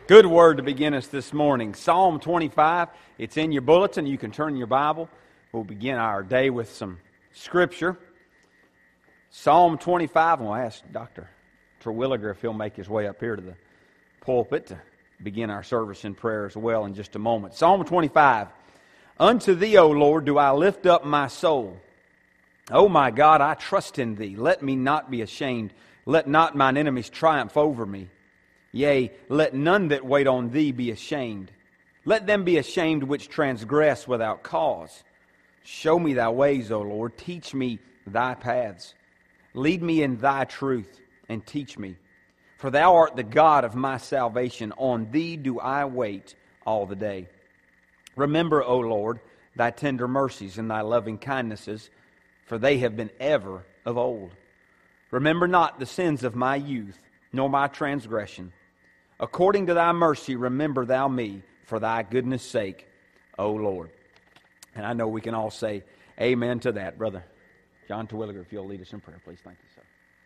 Good word to begin us this morning. Psalm 25. It's in your bulletin. You can turn your Bible. We'll begin our day with some scripture. Psalm 25. We'll ask Dr. Terwilliger if he'll make his way up here to the pulpit to begin our service in prayer as well in just a moment. Psalm 25. Unto thee, O Lord, do I lift up my soul. O my God, I trust in thee. Let me not be ashamed. Let not mine enemies triumph over me. Yea, let none that wait on thee be ashamed. Let them be ashamed which transgress without cause. Show me thy ways, O Lord. Teach me thy paths. Lead me in thy truth, and teach me. For thou art the God of my salvation. On thee do I wait all the day. Remember, O Lord, thy tender mercies and thy loving kindnesses, for they have been ever of old. Remember not the sins of my youth, nor my transgression. According to thy mercy, remember thou me, for thy goodness' sake, O Lord. And I know we can all say amen to that. Brother John Terwilliger, if you'll lead us in prayer, please. Thank you, sir.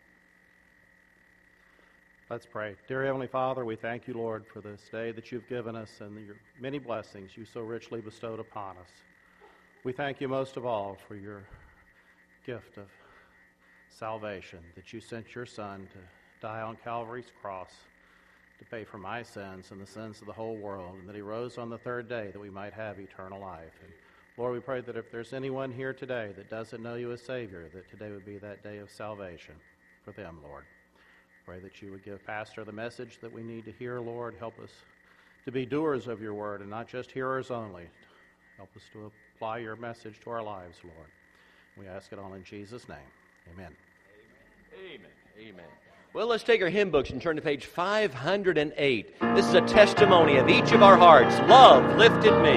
Let's pray. Dear Heavenly Father, we thank you, Lord, for this day that you've given us and your many blessings you so richly bestowed upon us. We thank you most of all for your gift of salvation, that you sent your Son to die on Calvary's cross to pay for my sins and the sins of the whole world, and that he rose on the third day that we might have eternal life. And Lord, we pray that if there's anyone here today that doesn't know you as Savior, that today would be that day of salvation for them, Lord. Pray that you would give Pastor the message that we need to hear, Lord. Help us to be doers of your word and not just hearers only. Help us to apply your message to our lives, Lord. We ask it all in Jesus' name. Amen. Amen. Amen. Well, let's take our hymn books and turn to page 508. This is a testimony of each of our hearts. Love lifted me.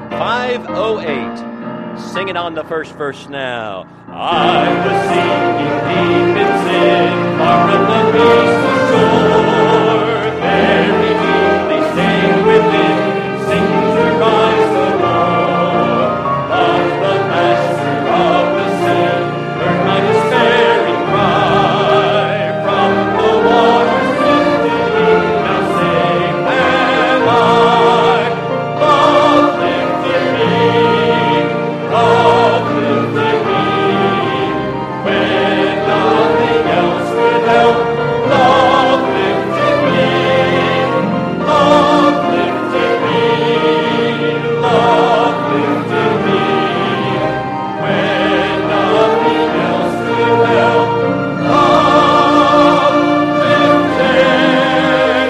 508. Sing it on the first verse now. I was sinking deep in sin, far from the peaceful shore. Very deeply staying within, singing to Christ the Lord. But the master of the sin heard my despairing cry. From the waters lifted me, now safe am I. Love lifted me, love lifted me. When nothing else would help, love lifted me, love lifted me, love lifted me. When nothing else would help, love lifted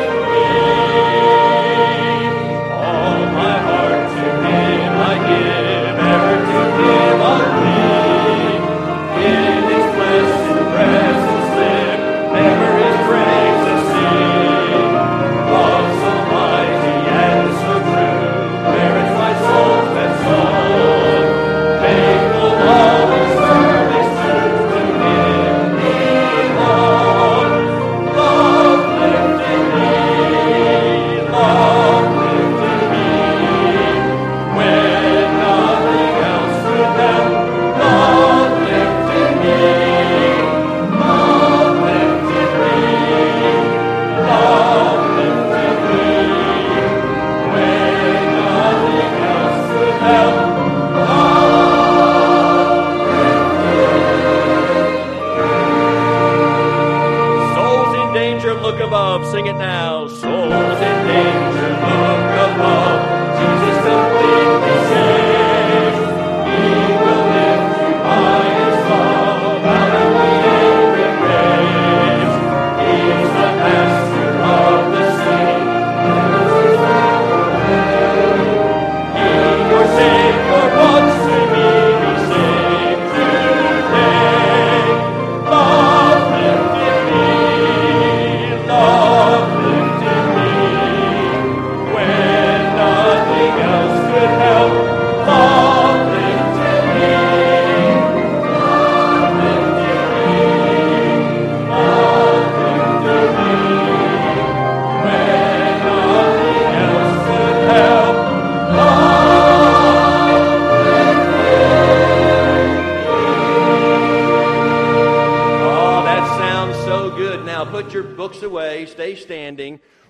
me. All my heart to him I give, ever to him I'll cling. In his blessed presence live, never his praises sing. Love so mighty and so true, where is my soul that song? Faithful always, firmest true, to him belong. Love lifted me, love lifted me. When nothing else would help, love lifted me, love lifted me, love lifted me. When nothing else would help, souls in danger, look above. Sing it now. Souls in danger, look above. Jesus completely saves. He will lift you by his love out of the angry graves. He's the master of the sea. He, your Savior, wants to be saved today. Love lifted me, love lifted me.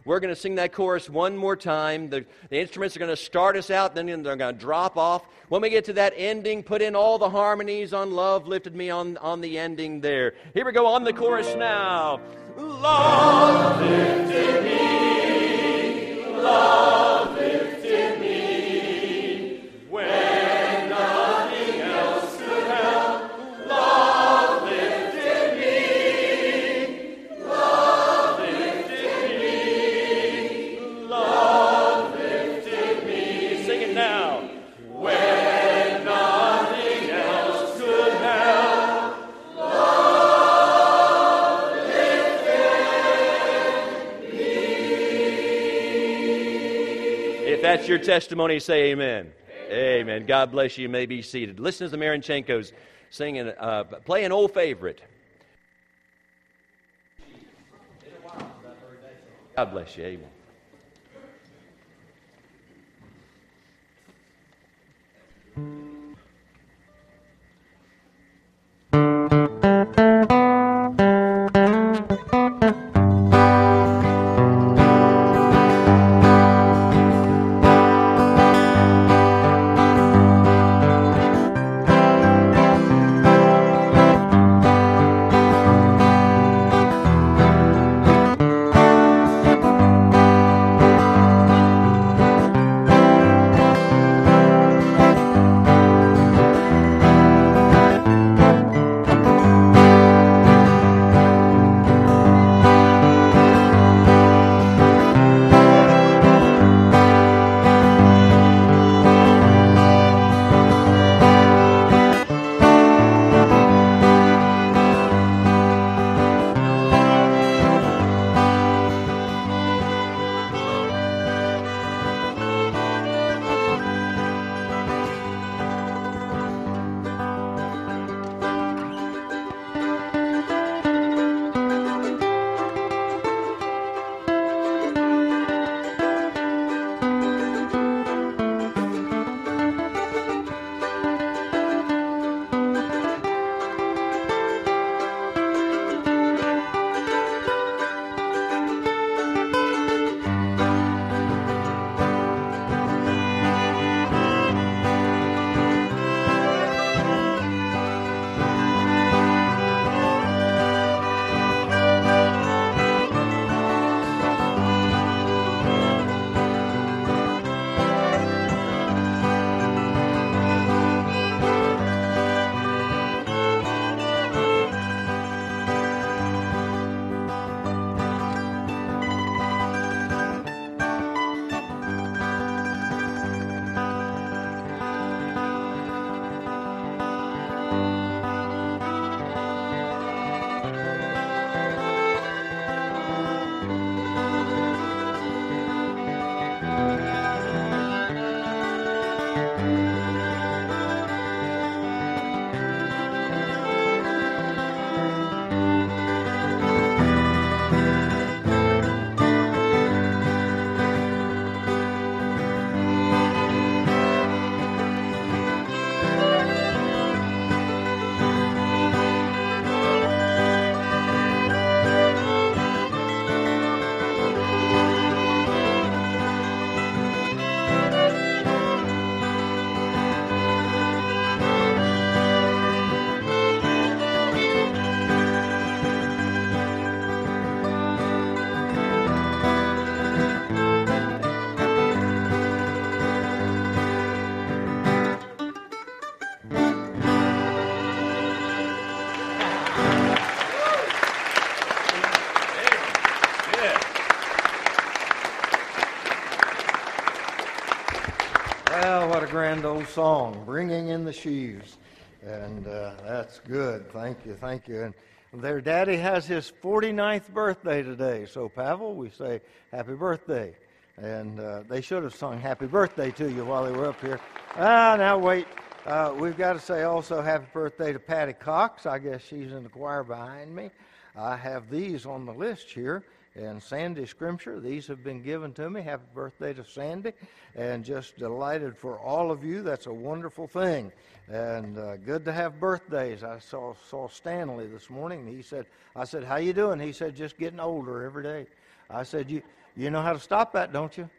We're going to sing that chorus one more time. The instruments are going to start us out, then they're going to drop off. When we get to that ending, put in all the harmonies on Love Lifted Me on the ending there. Here we go on the chorus now. Love lifted me, love lifted me, when nothing else could help. Love lifted me, love lifted me, love lifted me. Sing it now. When nothing else could help, love lifted me. If that's your testimony, say amen. Amen. God bless you. You may be seated. Listen to the Marinchenkos singing, play an old favorite. God bless you. Amen. Well, what a grand old song, Bringing in the Sheaves. And that's good. Thank you, thank you. And their daddy has his 49th birthday today. So, Pavel, we say happy birthday. And they should have sung happy birthday to you while they were up here. Now wait. We've got to say also happy birthday to Patty Cox. I guess she's in the choir behind me. I have these on the list here. And Sandy Scrimshire, these have been given to me. Happy birthday to Sandy. And just delighted for all of you. That's a wonderful thing. And good to have birthdays. I saw Stanley this morning. I said, how you doing? He said, just getting older every day. I said, You know how to stop that, don't you?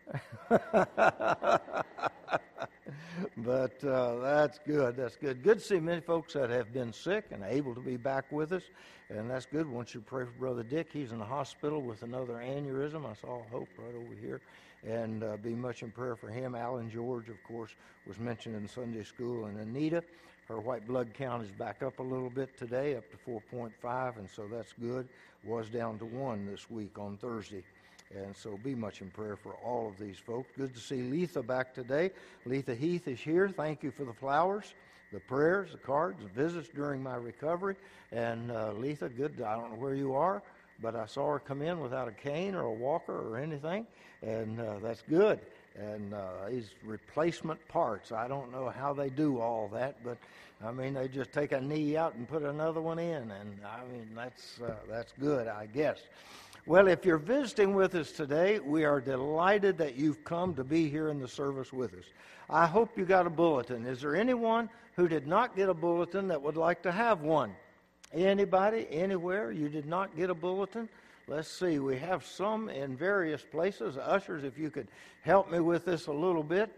But that's good. That's good. Good to see many folks that have been sick and able to be back with us. And that's good. Once you pray for Brother Dick, he's in the hospital with another aneurysm. I saw Hope right over here. And be much in prayer for him. Alan George, of course, was mentioned in Sunday school. And Anita, her white blood count is back up a little bit today, up to 4.5, and so that's good. Was down to 1 this week on Thursday. And so be much in prayer for all of these folks. Good to see Letha back today. Letha Heath is here. Thank you for the flowers, the prayers, the cards, the visits during my recovery. And Letha, good. I don't know where you are, but I saw her come in without a cane or a walker or anything, and that's good. And these replacement parts, I don't know how they do all that, but I mean, they just take a knee out and put another one in, and I mean, that's good, I guess. Well, if you're visiting with us today, we are delighted that you've come to be here in the service with us. I hope you got a bulletin. Is there anyone who did not get a bulletin that would like to have one? Anybody, anywhere, you did not get a bulletin? Let's see, we have some in various places. Ushers, if you could help me with this a little bit,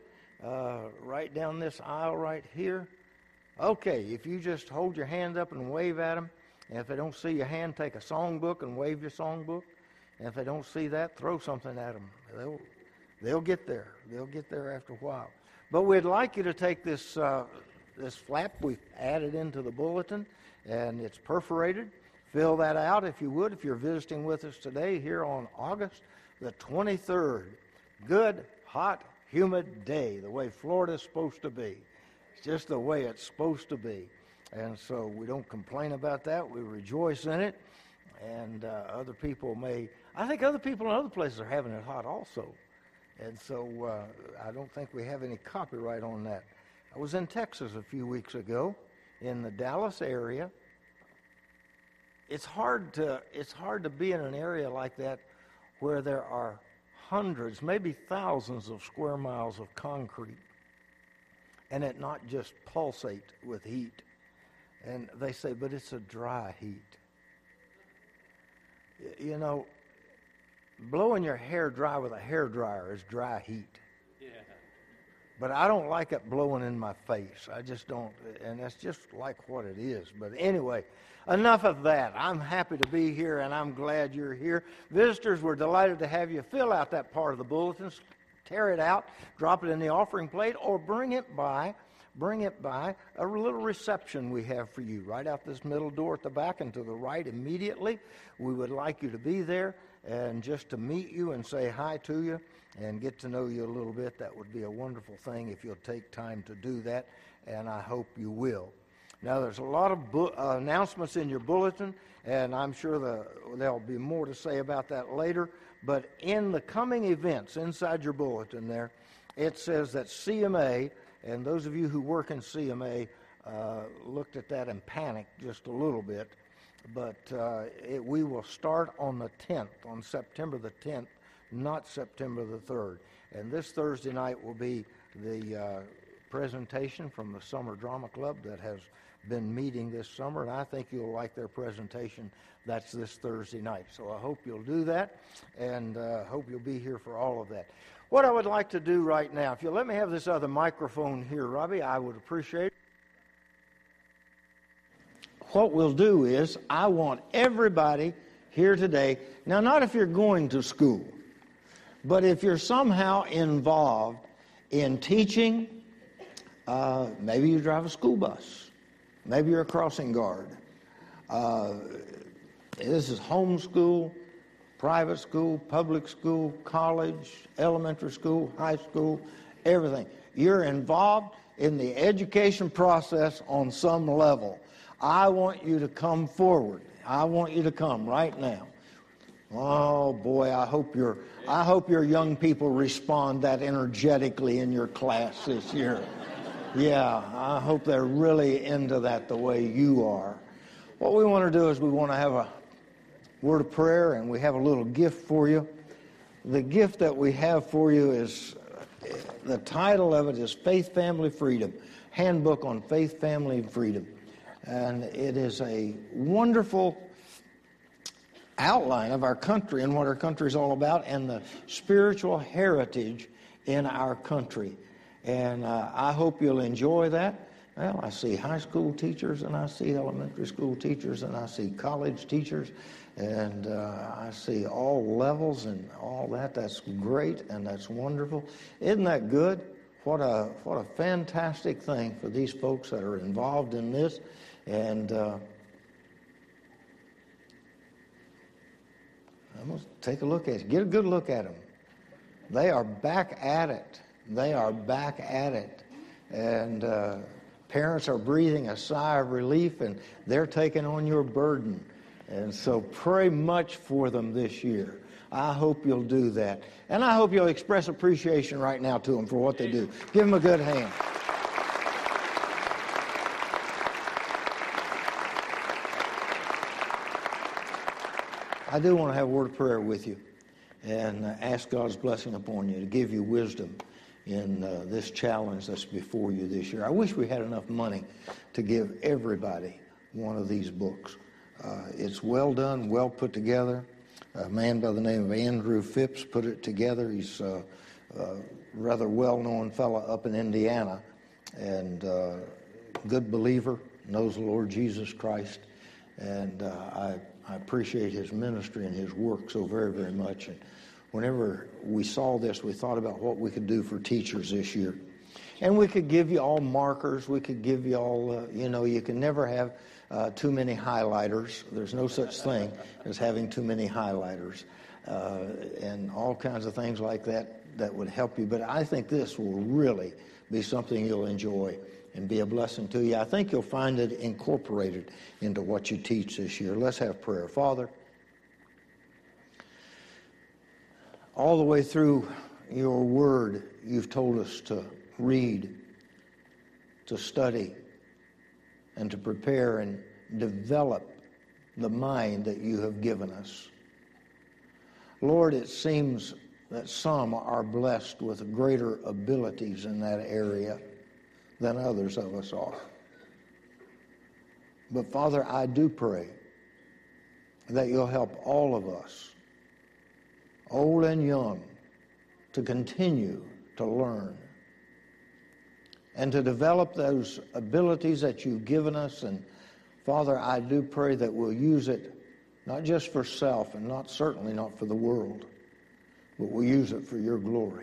right down this aisle right here. Okay, if you just hold your hand up and wave at them, and if they don't see your hand, take a songbook and wave your songbook. And if they don't see that, throw something at them. They'll get there. They'll get there after a while. But we'd like you to take this this flap we've added into the bulletin, and it's perforated. Fill that out if you would, if you're visiting with us today here on August the 23rd. Good, hot, humid day, the way Florida's supposed to be. It's just the way it's supposed to be. And so we don't complain about that. We rejoice in it. And other people I think other people in other places are having it hot also. And so I don't think we have any copyright on that. I was in Texas a few weeks ago in the Dallas area. It's hard to be in an area like that where there are hundreds, maybe thousands of square miles of concrete and it not just pulsate with heat. And they say, but it's a dry heat. You know, blowing your hair dry with a hairdryer is dry heat. Yeah. But I don't like it blowing in my face. I just don't, and that's just like what it is. But anyway, enough of that. I'm happy to be here, and I'm glad you're here. Visitors, we're delighted to have you. Fill out that part of the bulletin, tear it out, drop it in the offering plate, or bring it by a little reception we have for you right out this middle door at the back and to the right immediately. We would like you to be there and just to meet you and say hi to you and get to know you a little bit. That would be a wonderful thing if you'll take time to do that, and I hope you will. Now, there's a lot of announcements in your bulletin, and I'm sure there'll be more to say about that later. But in the coming events inside your bulletin there, it says that CMA, and those of you who work in CMA looked at that and panicked just a little bit. But we will start on the 10th, on September the 10th, not September the 3rd. And this Thursday night will be the presentation from the Summer Drama Club that has been meeting this summer, and I think you'll like their presentation. That's this Thursday night. So I hope you'll do that, and hope you'll be here for all of that. What I would like to do right now, if you'll let me have this other microphone here, Robbie, I would appreciate it. What we'll do is, I want everybody here today, now not if you're going to school, but if you're somehow involved in teaching, maybe you drive a school bus, maybe you're a crossing guard. This is homeschool, private school, public school, college, elementary school, high school, everything. You're involved in the education process on some level. I want you to come forward. I want you to come right now. Oh boy, I hope your young people respond that energetically in your class this year. Yeah, I hope they're really into that the way you are. What we want to do is we want to have a word of prayer, and we have a little gift for you. The gift that we have for you is, the title of it is Faith, Family, Freedom, Handbook on Faith, Family, and Freedom. And it is a wonderful outline of our country and what our country is all about and the spiritual heritage in our country. And I hope you'll enjoy that. Well, I see high school teachers, and I see elementary school teachers, and I see college teachers, and I see all levels and all that. That's great, and that's wonderful. Isn't that good? What a fantastic thing for these folks that are involved in this. And I'm going to take a look at it. Get a good look at them. They are back at it. They are back at it. And parents are breathing a sigh of relief, and they're taking on your burden. And so pray much for them this year. I hope you'll do that. And I hope you'll express appreciation right now to them for what they do. Give them a good hand. I do want to have a word of prayer with you and ask God's blessing upon you to give you wisdom in this challenge that's before you this year. I wish we had enough money to give everybody one of these books. It's well done, well put together. A man by the name of Andrew Phipps put it together. He's a rather well-known fellow up in Indiana, and good believer, knows the Lord Jesus Christ, and I appreciate his ministry and his work so very, very much. And whenever we saw this, we thought about what we could do for teachers this year. And we could give you all markers. We could give you all, you can never have too many highlighters. There's no such thing as having too many highlighters. And all kinds of things like that would help you. But I think this will really be something you'll enjoy and be a blessing to you. I think you'll find it incorporated into what you teach this year. Let's have prayer. Father, all the way through your word, you've told us to read, to study, and to prepare and develop the mind that you have given us. Lord, it seems that some are blessed with greater abilities in that area than others of us are. But Father, I do pray that you'll help all of us, old and young, to continue to learn and to develop those abilities that you've given us. And Father, I do pray that we'll use it not just for self and certainly not for the world, but we'll use it for your glory.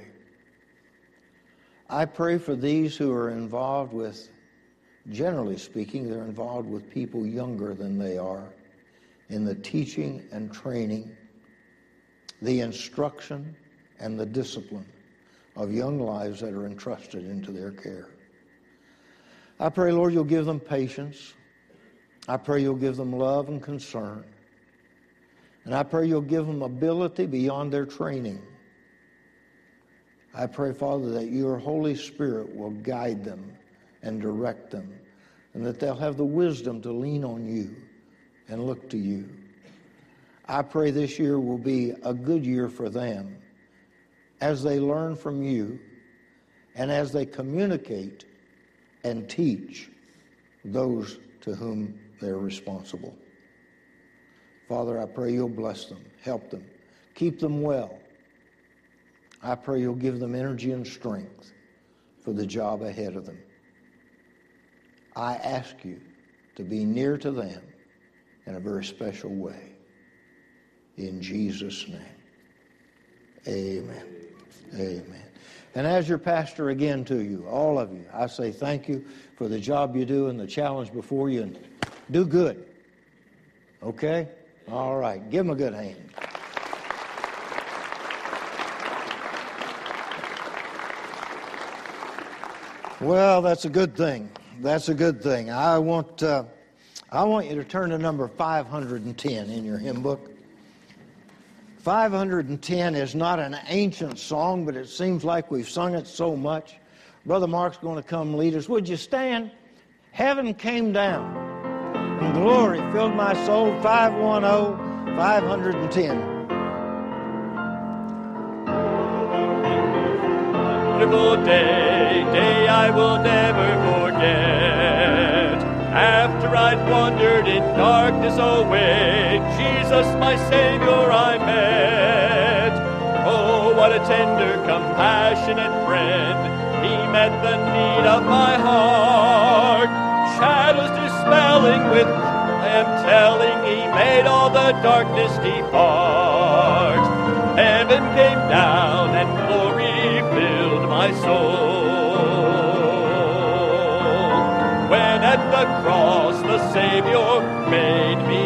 I pray for these who are involved with, generally speaking, they're involved with people younger than they are in the teaching and training, the instruction and the discipline of young lives that are entrusted into their care. I pray, Lord, you'll give them patience. I pray you'll give them love and concern. And I pray you'll give them ability beyond their training. I pray, Father, that your Holy Spirit will guide them and direct them, and that they'll have the wisdom to lean on you and look to you. I pray this year will be a good year for them as they learn from you and as they communicate and teach those to whom they're responsible. Father, I pray you'll bless them, help them, keep them well. I pray you'll give them energy and strength for the job ahead of them. I ask you to be near to them in a very special way. In Jesus' name, amen. Amen. And as your pastor again to you, all of you, I say thank you for the job you do and the challenge before you, and do good. Okay? All right. Give them a good hand. Well, that's a good thing. That's a good thing. I want you to turn to number 510 in your hymn book. 510 is not an ancient song, but it seems like we've sung it so much. Brother Mark's going to come lead us. Would you stand? Heaven came down, and glory filled my soul. 510, 510. Wonderful day I will never forget. After I'd wandered in darkness away, Jesus, my Savior, a tender, compassionate friend. He met the need of my heart. Shadows dispelling with I am telling, He made all the darkness depart. Heaven came down and glory filled my soul. When at the cross the Savior made me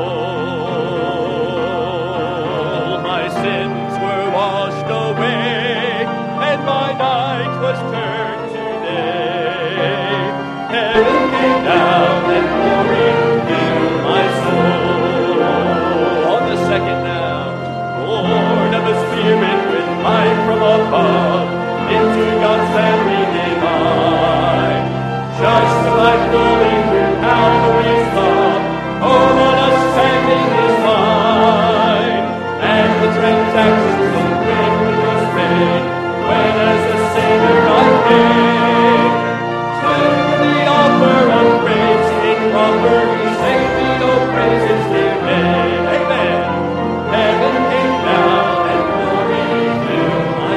whole, my sins were washed away, and my night was turned to day. Heaven came down and glory filled my soul. On the second now, Lord of the Spirit, with light from above, into God's family divine. Just like flowing through Calvary's love, oh, what a standing is mine. And the transactions of great was paid, when as a Savior I came. To the offer of praise in proper, He saved me, oh, praises their name. Amen. Heaven came down and glory filled my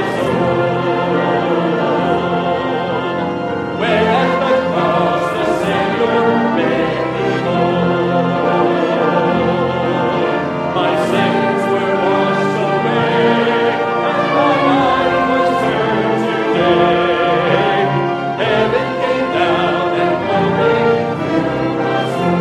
soul. When at the cross the Savior made me whole, my sins were washed away, and my life was turned to day. Heaven came down and glory filled my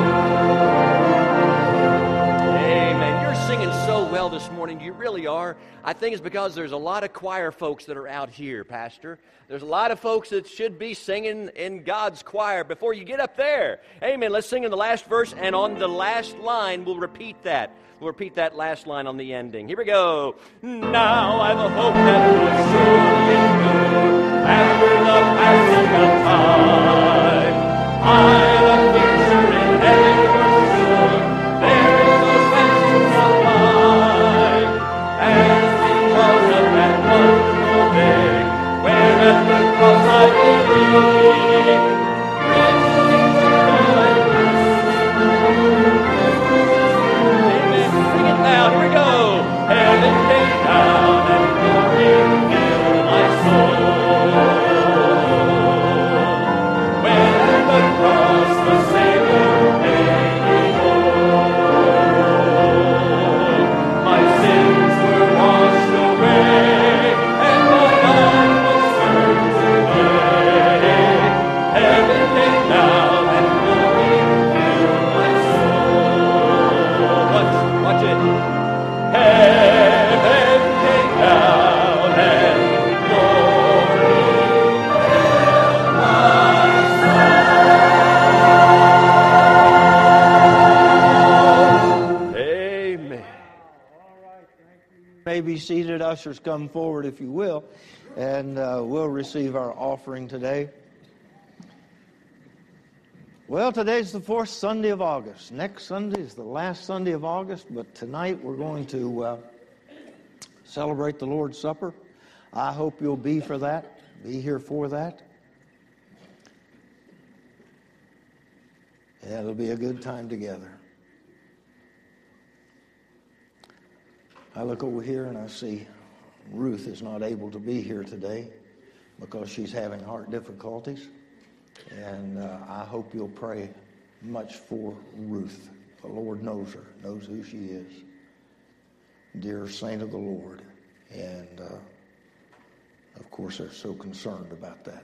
soul. Amen. You're singing so well this morning. You really are. I think it's because there's a lot of choir folks that are out here, Pastor. There's a lot of folks that should be singing in God's choir before you get up there. Amen. Let's sing in the last verse, and on the last line, we'll repeat that. We'll repeat that last line on the ending. Here we go. Now I've a hope that will surely endure after the passing of time. I've a future in heaven for sure. There is those mansions of mine. And because of that wonderful day, where at the cross I believe, richly eternal and amen. Sing it now. Here we go. Heaven came down and glory filled my soul. When at the cross the Savior made me whole, my sins were washed away, and my life was turned to day. Heaven came down and glory filled my soul. Watch it. Heaven came down and glory filled my soul. Amen. May be seated. Ushers, come forward if you will, and we'll receive our offering today. Well, today's the fourth Sunday of August. Next Sunday is the last Sunday of August, but tonight we're going to celebrate the Lord's Supper. I hope you'll be for that, be here for that. Yeah, it'll be a good time together. I look over here and I see Ruth is not able to be here today because she's having heart difficulties. And I hope you'll pray much for Ruth. The Lord knows her, knows who she is. Dear saint of the Lord. And, of course, they're so concerned about that.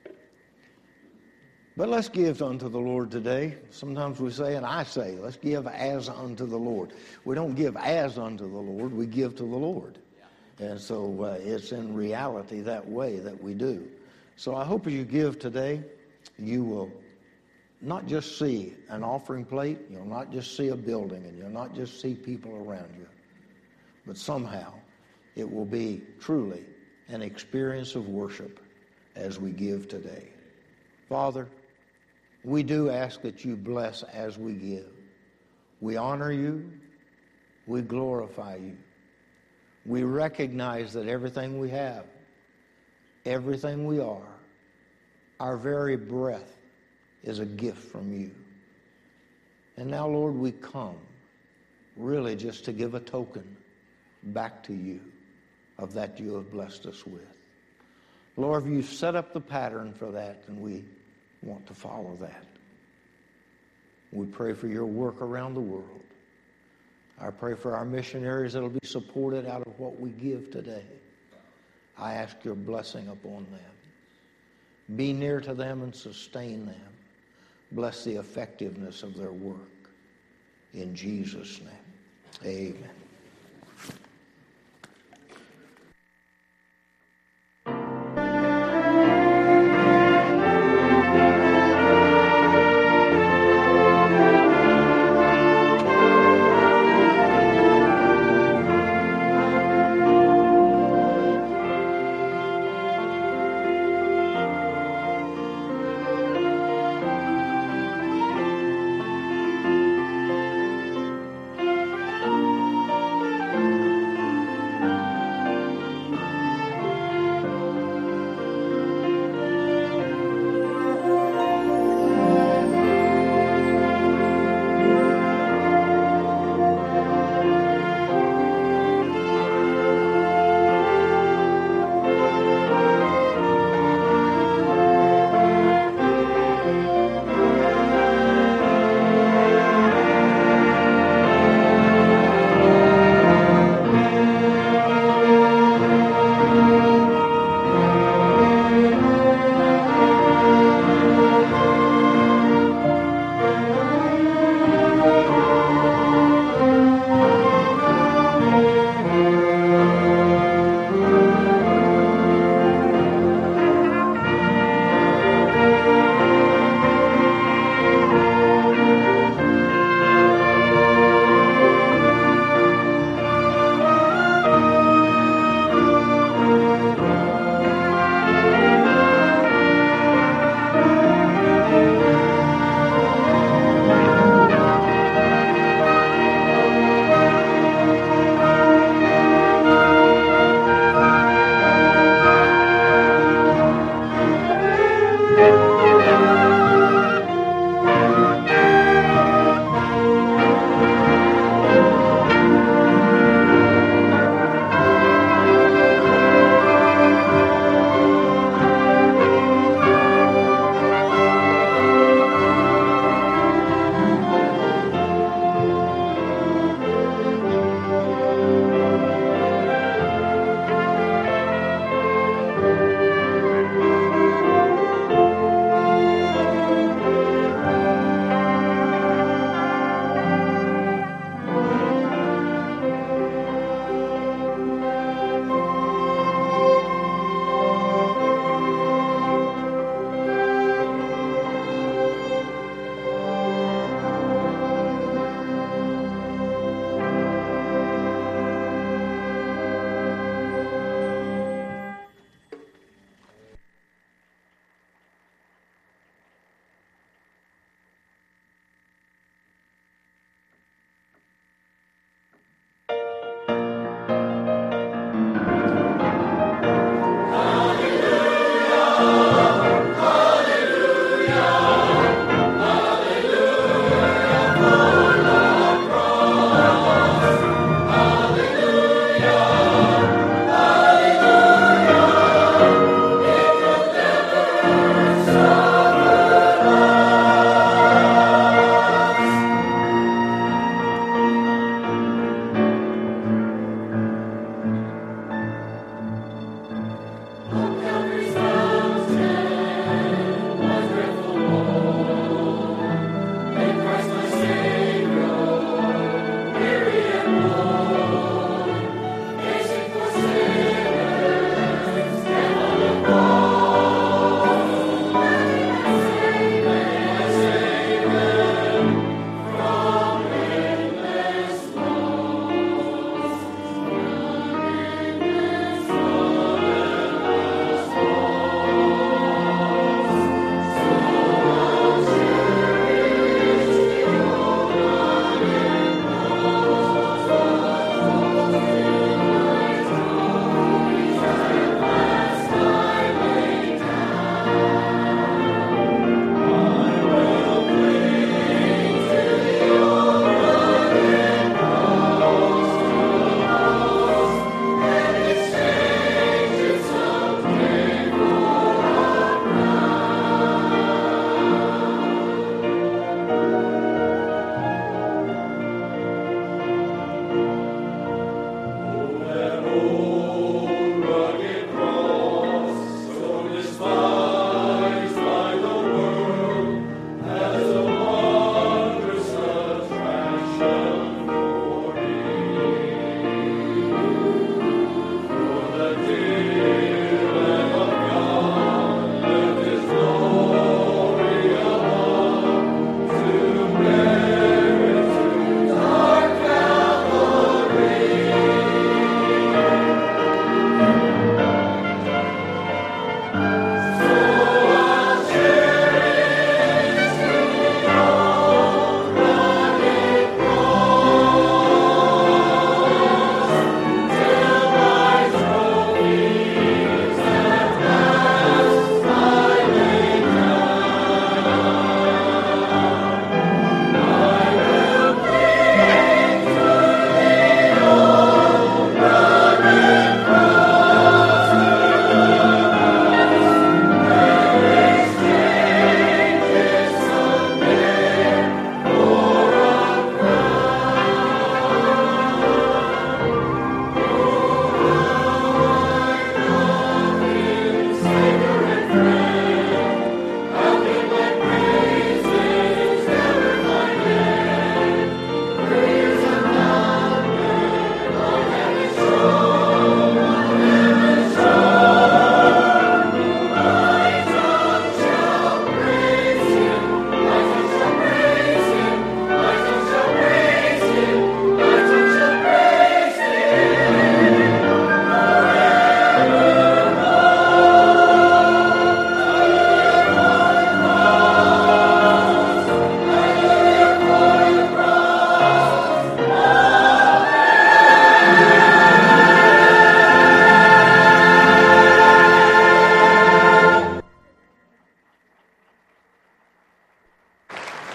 But let's give unto the Lord today. Sometimes we say, and I say, let's give as unto the Lord. We don't give as unto the Lord, we give to the Lord. And so it's in reality that way that we do. So I hope as you give today, you will not just see an offering plate, you'll not just see a building, and you'll not just see people around you, but somehow it will be truly an experience of worship as we give today. Father, we do ask that you bless as we give. We honor you. We glorify you. We recognize that everything we have, everything we are, our very breath is a gift from you. And now, Lord, we come really just to give a token back to you. of that you have blessed us with. Lord, you've set up the pattern for that, and we want to follow that. We pray for your work around the world. I pray for our missionaries that will be supported out of what we give today. I ask your blessing upon them. Be near to them and sustain them. Bless the effectiveness of their work. In Jesus' name, amen. Calvary's mountain was where the Lord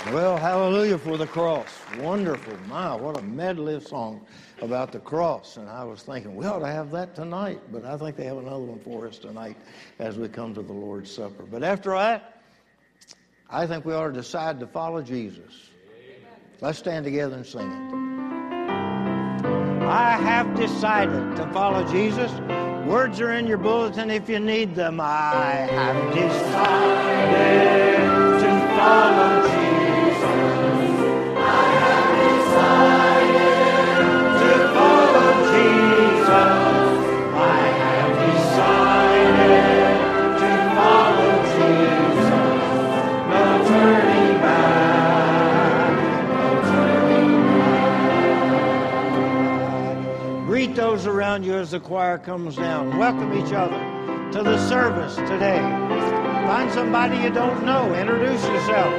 Well, hallelujah for the cross. Wonderful. My, what a medley of songs about the cross. And I was thinking, we ought to have that tonight. But I think they have another one for us tonight as we come to the Lord's Supper. But after that, I think we ought to decide to follow Jesus. Let's stand together and sing it. I have decided to follow Jesus. Words are in your bulletin if you need them. I have decided to follow Jesus. I have decided to follow Jesus. I have decided to follow Jesus. No turning back, no turning back. Greet those around you as the choir comes down. Welcome each other to the service today. Find somebody you don't know. Introduce yourself.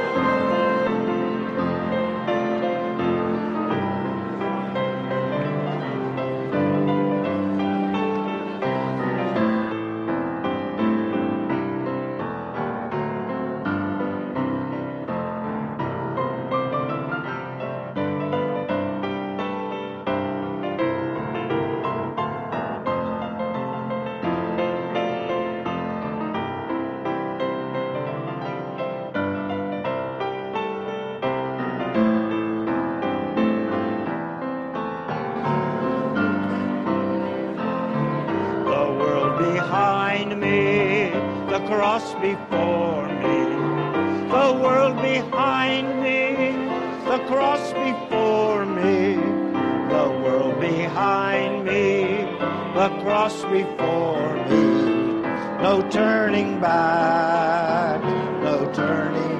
Cross before me, the world behind me, the cross before me, the world behind me, the cross before me, no turning back, no turning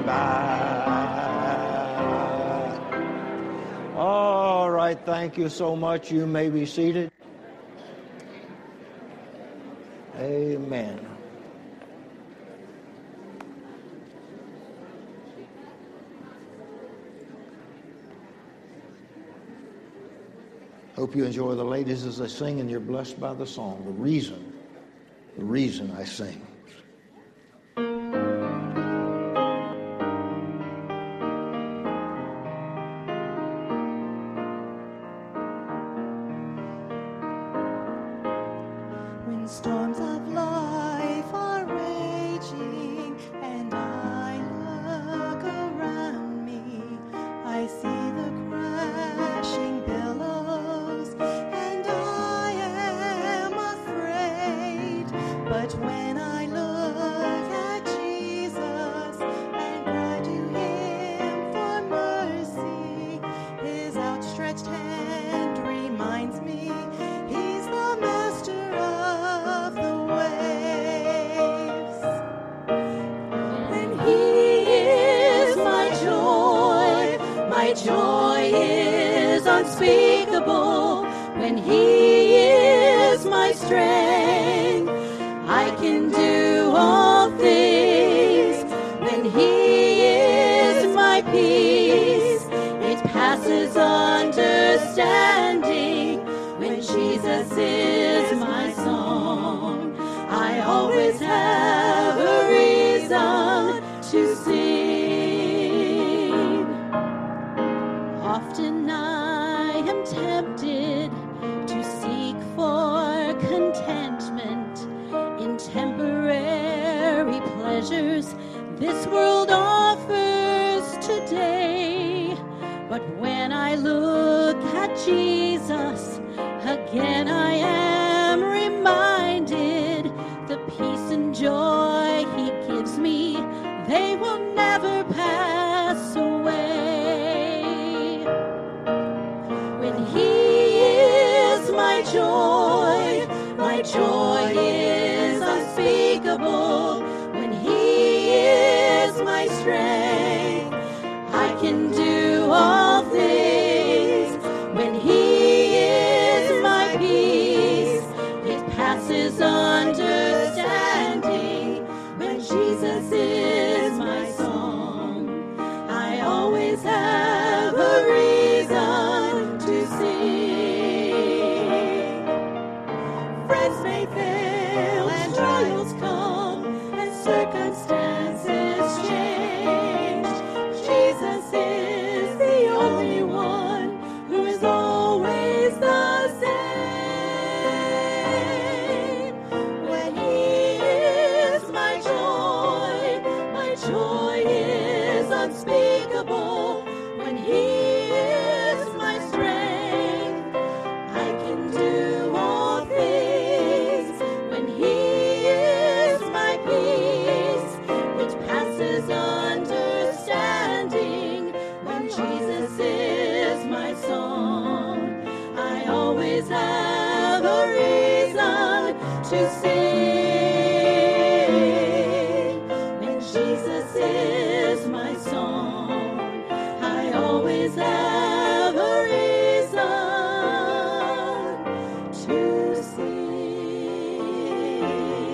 back. All right, thank you so much. You may be seated. Amen. Hope you enjoy the ladies as they sing and you're blessed by the song. The reason I sing. When storms of life are raging and I look around me, I see the crashing billows and I am afraid. But when I look at Jesus and cry to him for mercy, his outstretched hand reminds me he's the master of the waves. When he is my joy is unspeakable. When he is my strength, I can do all things. When he is my peace, it passes understanding. When Jesus is my song, I always have a reason to sing. Often I am tempted to seek for contentment in temporary pleasures this world offers today. But when I look at Jesus, again I am reminded the peace and joy he gives me, they will never pass away. When he is my joy is unspeakable. When he is my strength, I can do all things. When he is my peace, it passes understanding. When Jesus is my song, I always have a reason to sing. Friends may fail and trials come and circumstances change. Jesus unspeakable. When He is my strength, I can do all things. When He is my peace, which passes understanding. When Jesus is my song, I always have a reason to sing. When Jesus is my song, I always have a reason to sing.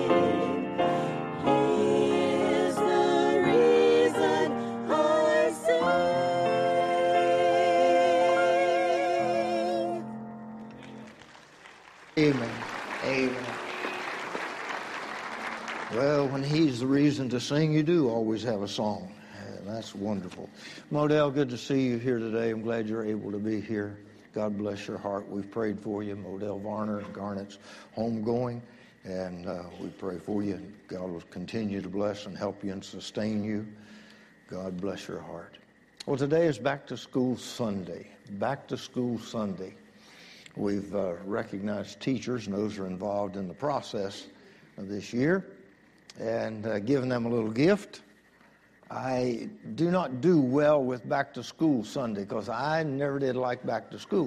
He is the reason I sing. Amen. Amen. Well, when He's the reason to sing, you do always have a song. That's wonderful. Modell, good to see you here today. I'm glad you're able to be here. God bless your heart. We've prayed for you. Modell Varner and Garnett's homegoing, and we pray for you. God will continue to bless and help you and sustain you. God bless your heart. Well, today is Back to School Sunday. Back to School Sunday. We've recognized teachers, and those are involved in the process of this year, and given them a little gift. I do not do well with Back to School Sunday because I never did like back to school.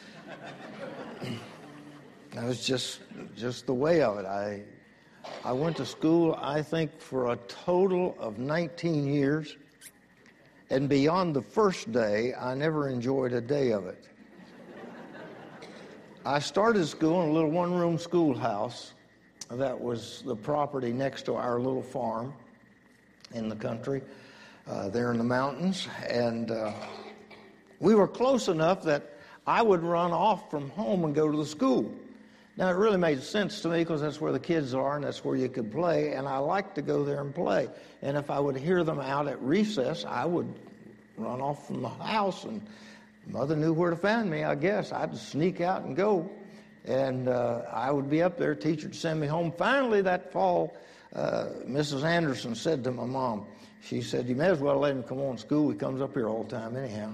That was just the way of it. I went to school, I think, for a total of 19 years, and beyond the first day, I never enjoyed a day of it. I started school in a little one-room schoolhouse that was the property next to our little farm in the country, there in the mountains, and we were close enough that I would run off from home and go to the school. Now, it really made sense to me because that's where the kids are and that's where you could play, and I liked to go there and play. And if I would hear them out at recess, I would run off from the house, and Mother knew where to find me, I guess. I'd sneak out and go, and I would be up there. Teacher would send me home. Finally, that fall, Mrs. Anderson said to my mom, she said, "You may as well let him come on to school. He comes up here all the time anyhow."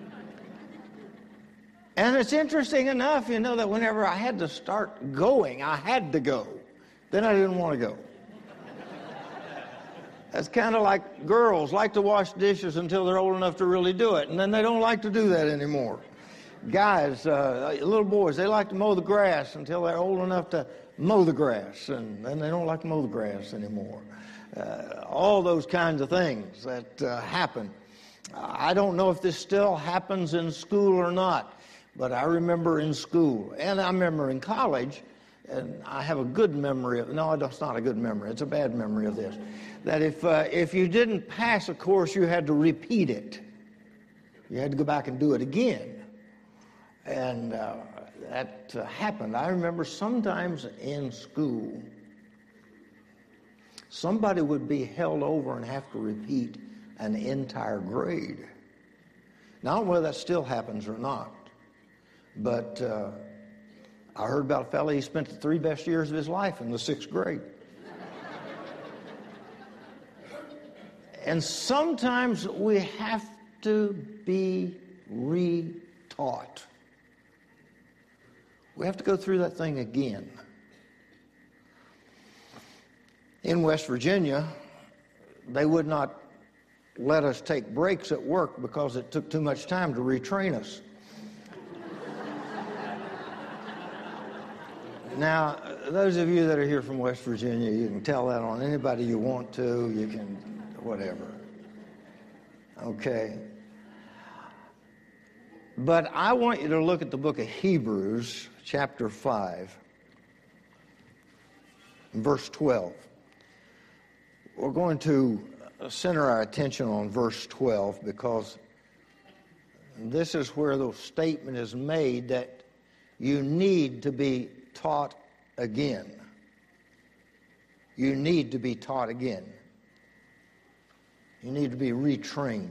And it's interesting enough, you know, that whenever I had to start going, I had to go. Then I didn't want to go. That's kind of like girls like to wash dishes until they're old enough to really do it, and then they don't like to do that anymore. Guys, little boys, they like to mow the grass until they're old enough to mow the grass, and then they don't like to mow the grass anymore. All those kinds of things that happen. I don't know if this still happens in school or not, but I remember in school, and I remember in college, and I have a good memory of, no, it's not a good memory, it's a bad memory of this, that if you didn't pass a course, you had to repeat it. You had to go back and do it again. And that happened. I remember sometimes in school, somebody would be held over and have to repeat an entire grade. Now, I don't know whether that still happens or not, but I heard about a fellow, he spent the 3 best years of his life in the 6th grade. And sometimes we have to be re-taught. We have to go through that thing again. In West Virginia, they would not let us take breaks at work because it took too much time to retrain us. Now, those of you that are here from West Virginia, you can tell that on anybody you want to. You can, whatever. Okay. But I want you to look at the book of Hebrews, chapter 5, verse 12. We're going to center our attention on verse 12 because this is where the statement is made that you need to be taught again. You need to be taught again. You need to be retrained.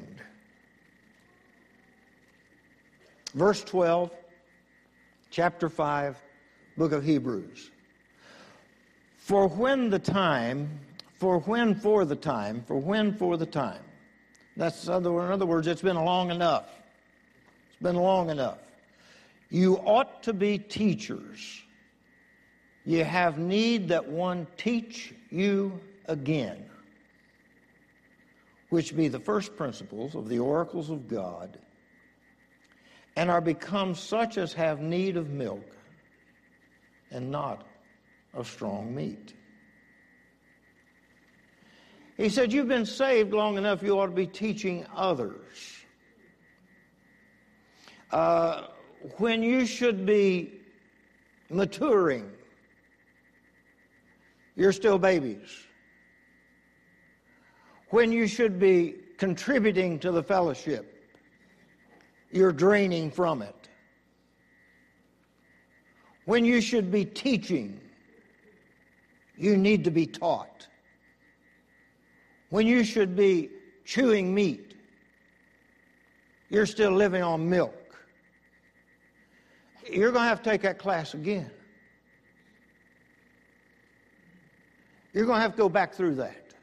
Verse 12, chapter 5, book of Hebrews. For when for the time, In other words, it's been long enough. It's been long enough. You ought to be teachers. You have need that one teach you again, which be the first principles of the oracles of God, and are become such as have need of milk and not of strong meat. He said, you've been saved long enough, you ought to be teaching others. When you should be maturing, you're still babies. When you should be contributing to the fellowship, you're draining from it. When you should be teaching, you need to be taught. When you should be chewing meat, you're still living on milk. You're going to have to take that class again. You're going to have to go back through that.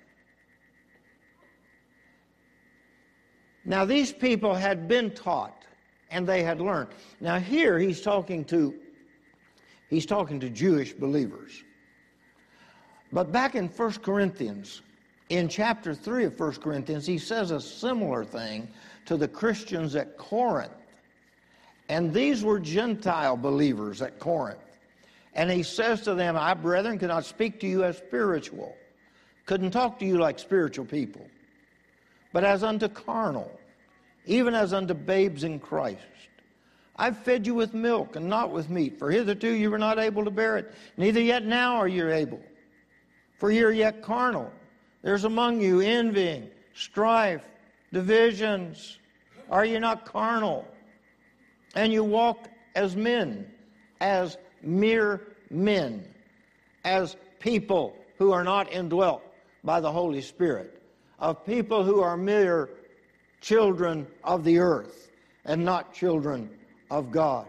Now, these people had been taught, and they had learned. Now, here he's talking to Jewish believers. But back in 1 Corinthians, in chapter 3 of 1 Corinthians, he says a similar thing to the Christians at Corinth. And these were Gentile believers at Corinth. And he says to them, I, brethren, cannot speak to you as spiritual. Couldn't talk to you like spiritual people, but as unto carnal, even as unto babes in Christ. I've fed you with milk and not with meat, for hitherto you were not able to bear it, neither yet now are you able. For ye are yet carnal. There's among you envying, strife, divisions. Are you not carnal? And you walk as men, as mere men, as people who are not indwelt by the Holy Spirit, of people who are mere children of the earth and not children of God.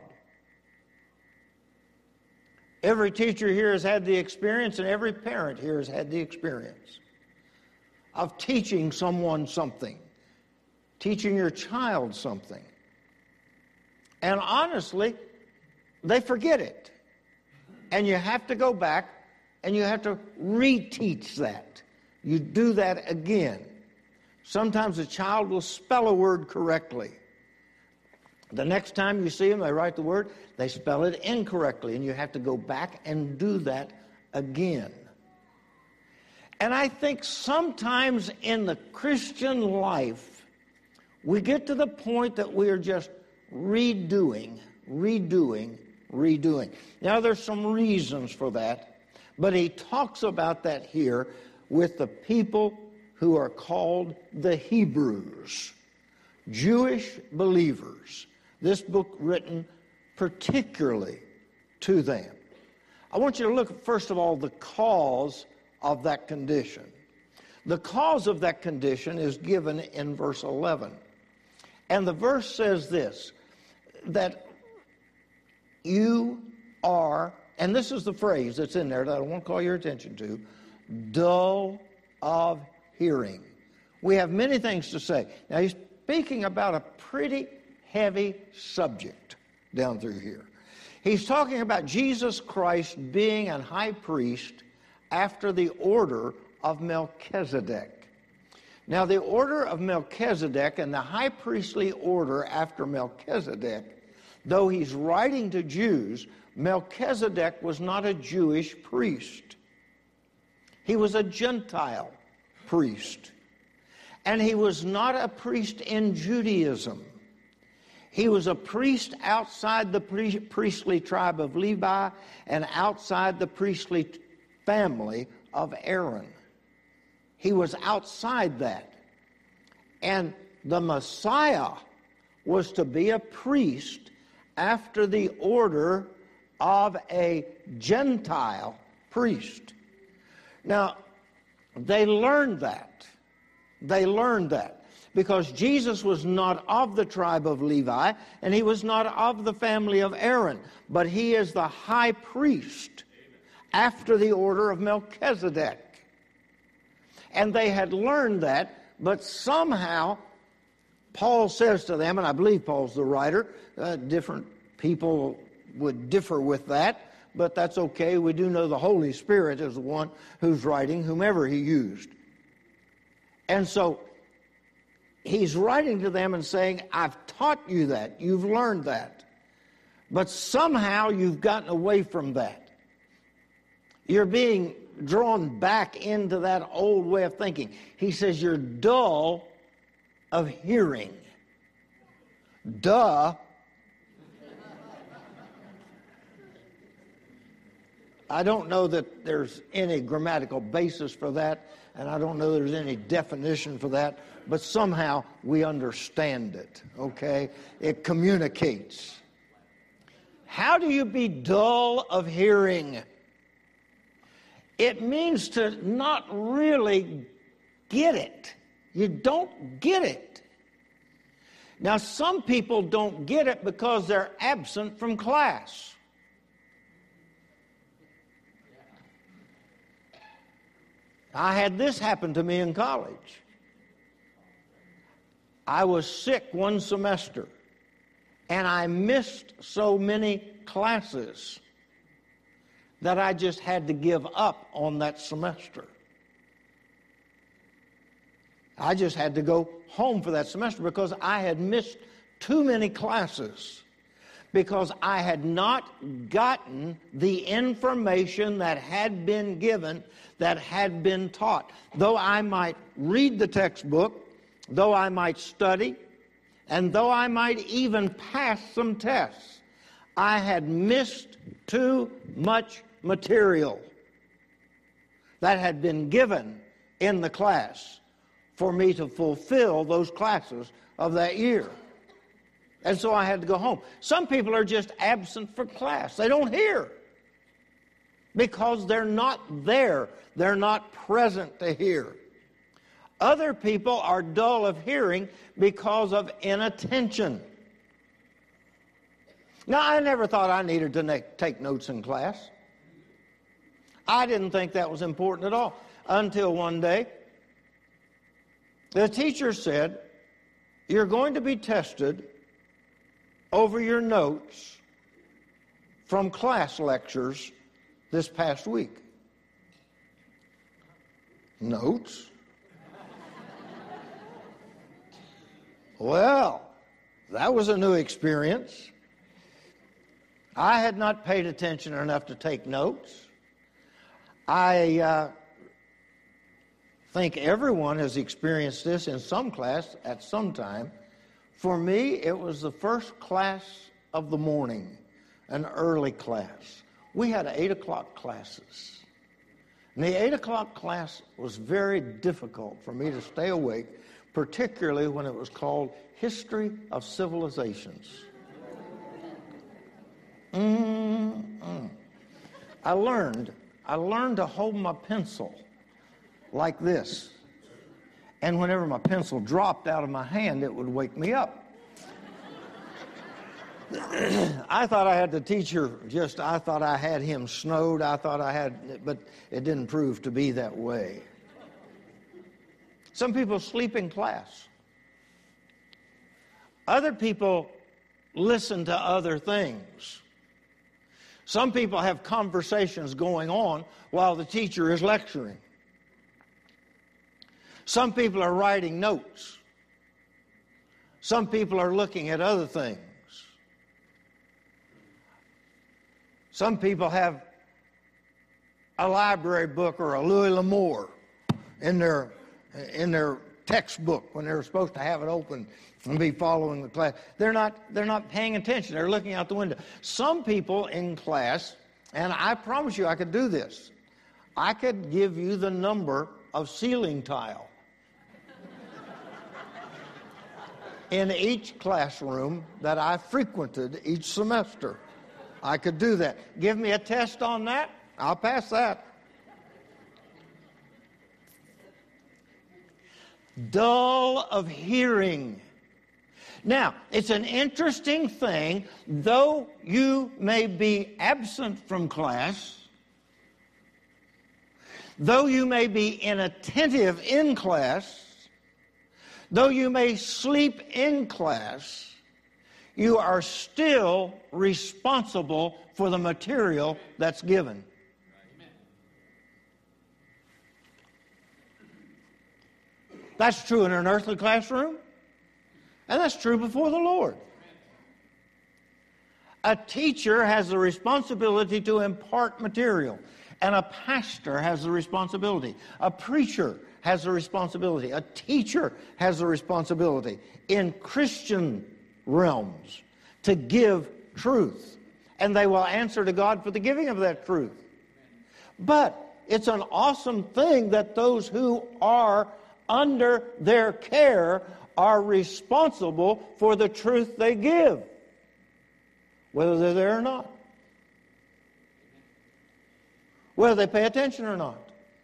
Every teacher here has had the experience, and every parent here has had the experience of teaching someone something, teaching your child something. And honestly, they forget it. And you have to go back and you have to reteach that. You do that again. Sometimes a child will spell a word correctly. The next time you see them, they write the word, they spell it incorrectly, and you have to go back and do that again. And I think sometimes in the Christian life, we get to the point that we are just redoing. Now, there's some reasons for that, but he talks about that here with the people who are called the Hebrews, Jewish believers. This book written particularly to them. I want you to look at, first of all, the cause of that condition. The cause of that condition is given in verse 11. And the verse says this, that you are, and this is the phrase that's in there that I want to call your attention to, dull of hearing. We have many things to say. Now, he's speaking about a pretty heavy subject down through here. He's talking about Jesus Christ being a high priest after the order of Melchizedek. Now, the order of Melchizedek and the high priestly order after Melchizedek, though he's writing to Jews, Melchizedek was not a Jewish priest. He was a Gentile priest. And he was not a priest in Judaism. He was a priest outside the priestly tribe of Levi and outside the priestly family of Aaron. He was outside that. And the Messiah was to be a priest after the order of a Gentile priest. Now, they learned that. They learned that because Jesus was not of the tribe of Levi and he was not of the family of Aaron, but he is the high priest after the order of Melchizedek. And they had learned that, but somehow Paul says to them, and I believe Paul's the writer, different people would differ with that, but that's okay. We do know the Holy Spirit is the one who's writing, whomever he used. And so he's writing to them and saying, I've taught you that, you've learned that, but somehow you've gotten away from that. You're being drawn back into that old way of thinking. He says you're dull of hearing. Duh. I don't know that there's any grammatical basis for that, and I don't know there's any definition for that, but somehow we understand it, okay? It communicates. How do you be dull of hearing? It means to not really get it. You don't get it. Now, some people don't get it because they're absent from class. I had this happen to me in college. I was sick one semester, and I missed so many classes that I just had to give up on that semester. I just had to go home for that semester because I had missed too many classes, because I had not gotten the information that had been given, that had been taught. Though I might read the textbook, though I might study, and though I might even pass some tests, I had missed too much material that had been given in the class for me to fulfill those classes of that year. And so I had to go home. Some people are just absent from class. They don't hear because they're not there. They're not present to hear. Other people are dull of hearing because of inattention. Now, I never thought I needed to take notes in class. I didn't think that was important at all until one day the teacher said, you're going to be tested over your notes from class lectures this past week. Notes? Well, that was a new experience. I had not paid attention enough to take notes. I think everyone has experienced this in some class at some time. For me, it was the first class of the morning, an early class. We had 8 o'clock classes. And the 8 o'clock class was very difficult for me to stay awake, particularly when it was called History of Civilizations. I learned to hold my pencil like this. And whenever my pencil dropped out of my hand, it would wake me up. I thought I had the teacher I thought I had him snowed. But it didn't prove to be that way. Some people sleep in class. Other people listen to other things. Some people have conversations going on while the teacher is lecturing. Some people are writing notes. Some people are looking at other things. Some people have a library book or a Louis L'Amour in their textbook when they're supposed to have it open and be following the class. They're not paying attention. They're looking out the window. Some people in class, and I promise you I could do this, I could give you the number of ceiling tile in each classroom that I frequented each semester. I could do that. Give me a test on that, I'll pass that. Dull of hearing. Now, it's an interesting thing, though you may be absent from class, though you may be inattentive in class, Though you may sleep in class, you are still responsible for the material that's given. That's true in an earthly classroom, and that's true before the Lord. A teacher has the responsibility to impart material, and a pastor has the responsibility. A preacher has the responsibility. A teacher has the responsibility in Christian realms to give truth, and they will answer to God for the giving of that truth. But it's an awesome thing that those who are under their care are responsible for the truth they give, whether they're there or not, whether they pay attention or not,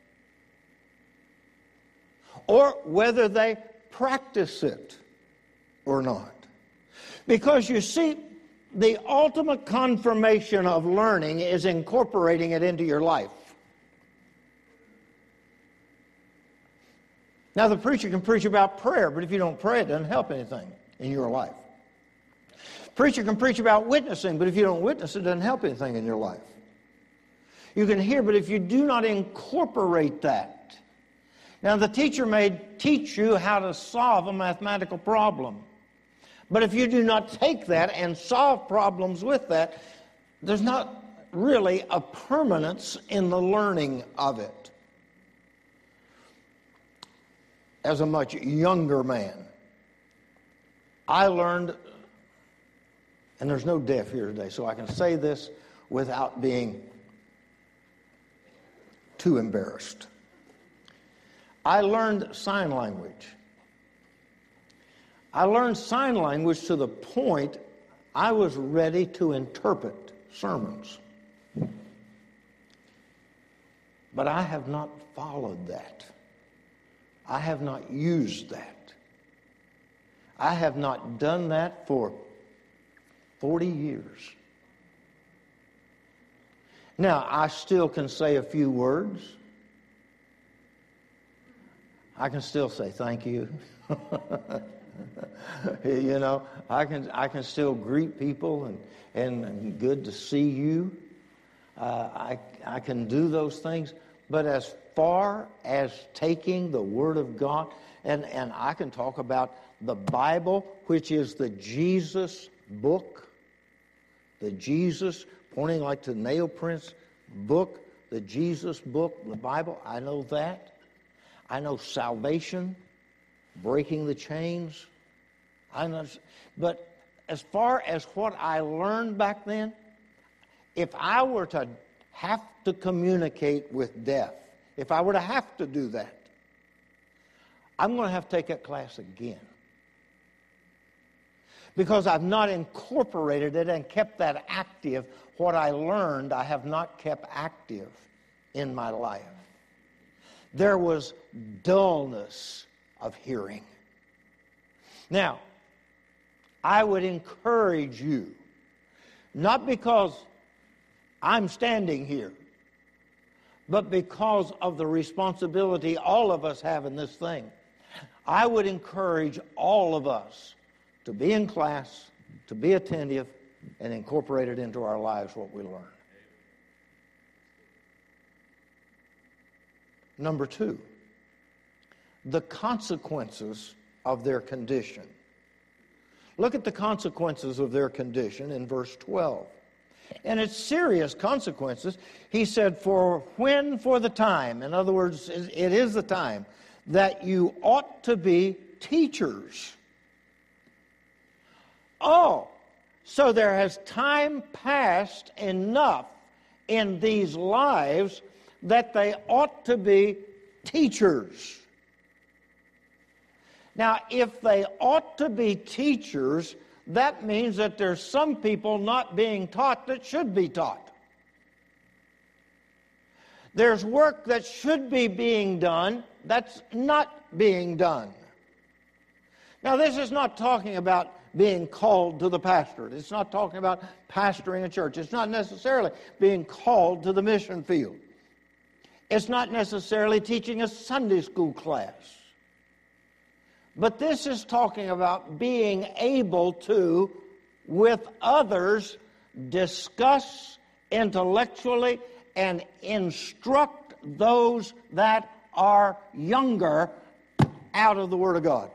or whether they practice it or not. Because you see, the ultimate confirmation of learning is incorporating it into your life. Now, the preacher can preach about prayer, but if you don't pray, it doesn't help anything in your life. Preacher can preach about witnessing, but if you don't witness, it doesn't help anything in your life. You can hear, but if you do not incorporate that. Now, the teacher may teach you how to solve a mathematical problem, but if you do not take that and solve problems with that, there's not really a permanence in the learning of it. As a much younger man, I learned, and there's no deaf here today, so I can say this without being too embarrassed. I learned sign language. I learned sign language to the point I was ready to interpret sermons. But I have not followed that. I have not used that. I have not done that for 40 years. Now, I still can say a few words. I can still say thank you. You know, I can still greet people and good to see you. I can do those things. But as far as taking the Word of God, and I can talk about the Bible, which is the Jesus book, the Jesus, pointing like to nail prints book, the Jesus book, the Bible, I know that. I know salvation, breaking the chains. I know, but as far as what I learned back then, if I were to have to communicate with death, if I were to have to do that, I'm going to have to take that class again. Because I've not incorporated it and kept that active. What I learned, I have not kept active in my life. There was dullness of hearing. Now, I would encourage you, not because I'm standing here, but because of the responsibility all of us have in this thing. I would encourage all of us to be in class, to be attentive, and incorporate it into our lives what we learn. Number two, the consequences of their condition. Look at the consequences of their condition in verse 12. And it's serious consequences. He said, for the time, in other words, it is the time, that you ought to be teachers. Oh, so there has time passed enough in these lives that they ought to be teachers. Now, if they ought to be teachers, that means that there's some people not being taught that should be taught. There's work that should be being done that's not being done. Now, this is not talking about being called to the pastorate. It's not talking about pastoring a church. It's not necessarily being called to the mission field. It's not necessarily teaching a Sunday school class. But this is talking about being able to, with others, discuss intellectually and instruct those that are younger out of the Word of God,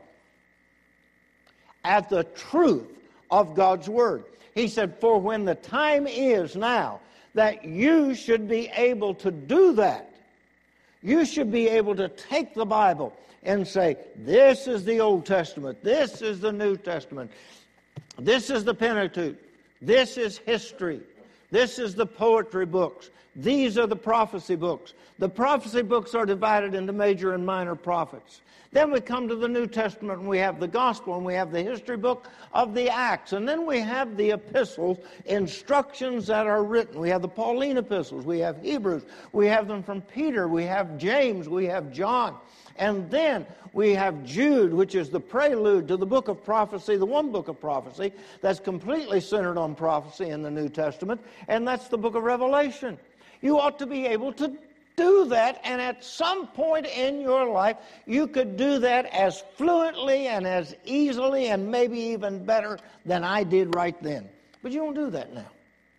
at the truth of God's Word. He said, for when the time is now that you should be able to do that, you should be able to take the Bible and say, this is the Old Testament, this is the New Testament, this is the Pentateuch, this is history, this is the poetry books, these are the prophecy books. The prophecy books are divided into major and minor prophets. Then we come to the New Testament and we have the Gospel and we have the history book of the Acts. And then we have the epistles, instructions that are written. We have the Pauline epistles, we have Hebrews, we have them from Peter, we have James, we have John. And then we have Jude, which is the prelude to the book of prophecy, the one book of prophecy that's completely centered on prophecy in the New Testament, and that's the book of Revelation. You ought to be able to do that, and at some point in your life, you could do that as fluently and as easily and maybe even better than I did right then. But you don't do that now.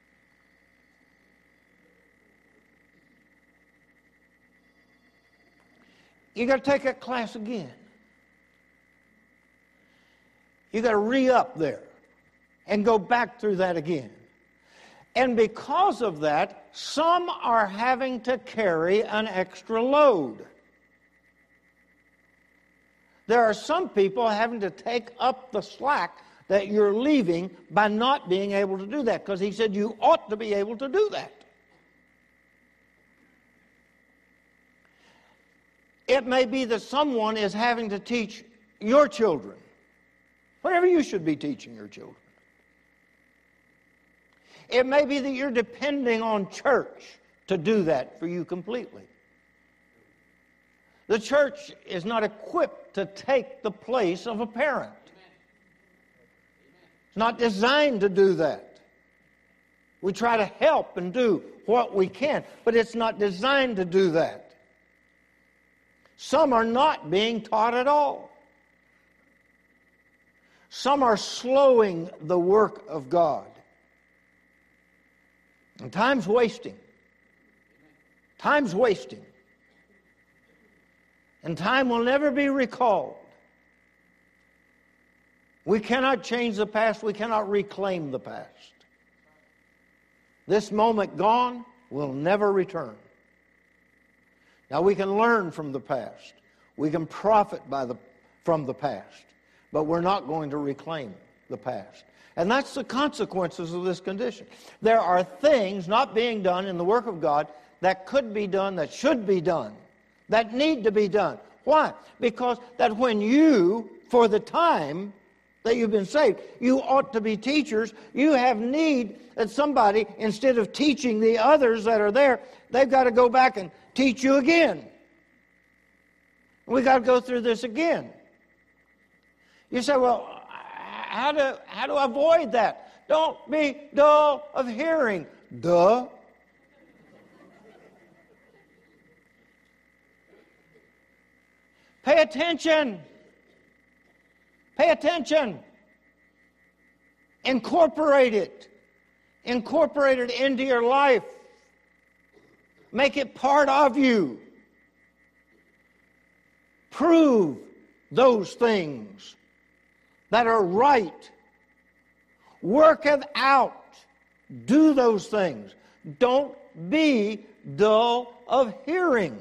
You got to take that class again. You got to re-up there and go back through that again. And because of that, some are having to carry an extra load. There are some people having to take up the slack that you're leaving by not being able to do that, because he said you ought to be able to do that. It may be that someone is having to teach your children whatever you should be teaching your children. It may be that you're depending on church to do that for you completely. The church is not equipped to take the place of a parent. It's not designed to do that. We try to help and do what we can, but it's not designed to do that. Some are not being taught at all. Some are slowing the work of God. And time's wasting. Time's wasting. And time will never be recalled. We cannot change the past. We cannot reclaim the past. This moment gone will never return. Now we can learn from the past. We can profit from the past. But we're not going to reclaim the past. And that's the consequences of this condition. There are things not being done in the work of God that could be done, that should be done, that need to be done. Why? Because that when you, for the time that you've been saved, you ought to be teachers. You have need that somebody, instead of teaching the others that are there, they've got to go back and teach you again. We've got to go through this again. You say, well, how to avoid that? Don't be dull of hearing. Duh. Pay attention. Pay attention. Incorporate it. Incorporate it into your life. Make it part of you. Prove those things that are right. Work it out. Do those things. Don't be dull of hearing.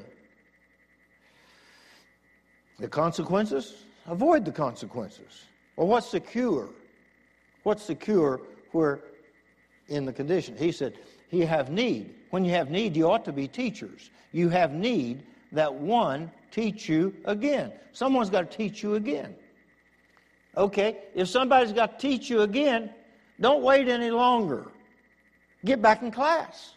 The consequences? Avoid the consequences. Well, what's the cure? What's the cure where in the condition? He said, you have need. When you have need, you ought to be teachers. You have need that one teach you again. Someone's got to teach you again. Okay, if somebody's got to teach you again, don't wait any longer. Get back in class.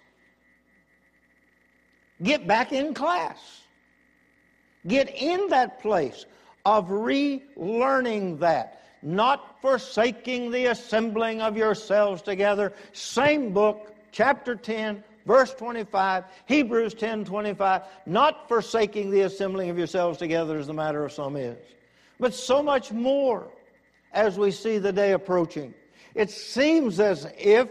Get back in class. Get in that place of relearning that. Not forsaking the assembling of yourselves together. Same book, chapter 10, verse 25, Hebrews 10:25. Not forsaking the assembling of yourselves together as the matter of some is. but so much more as we see the day approaching. It seems as if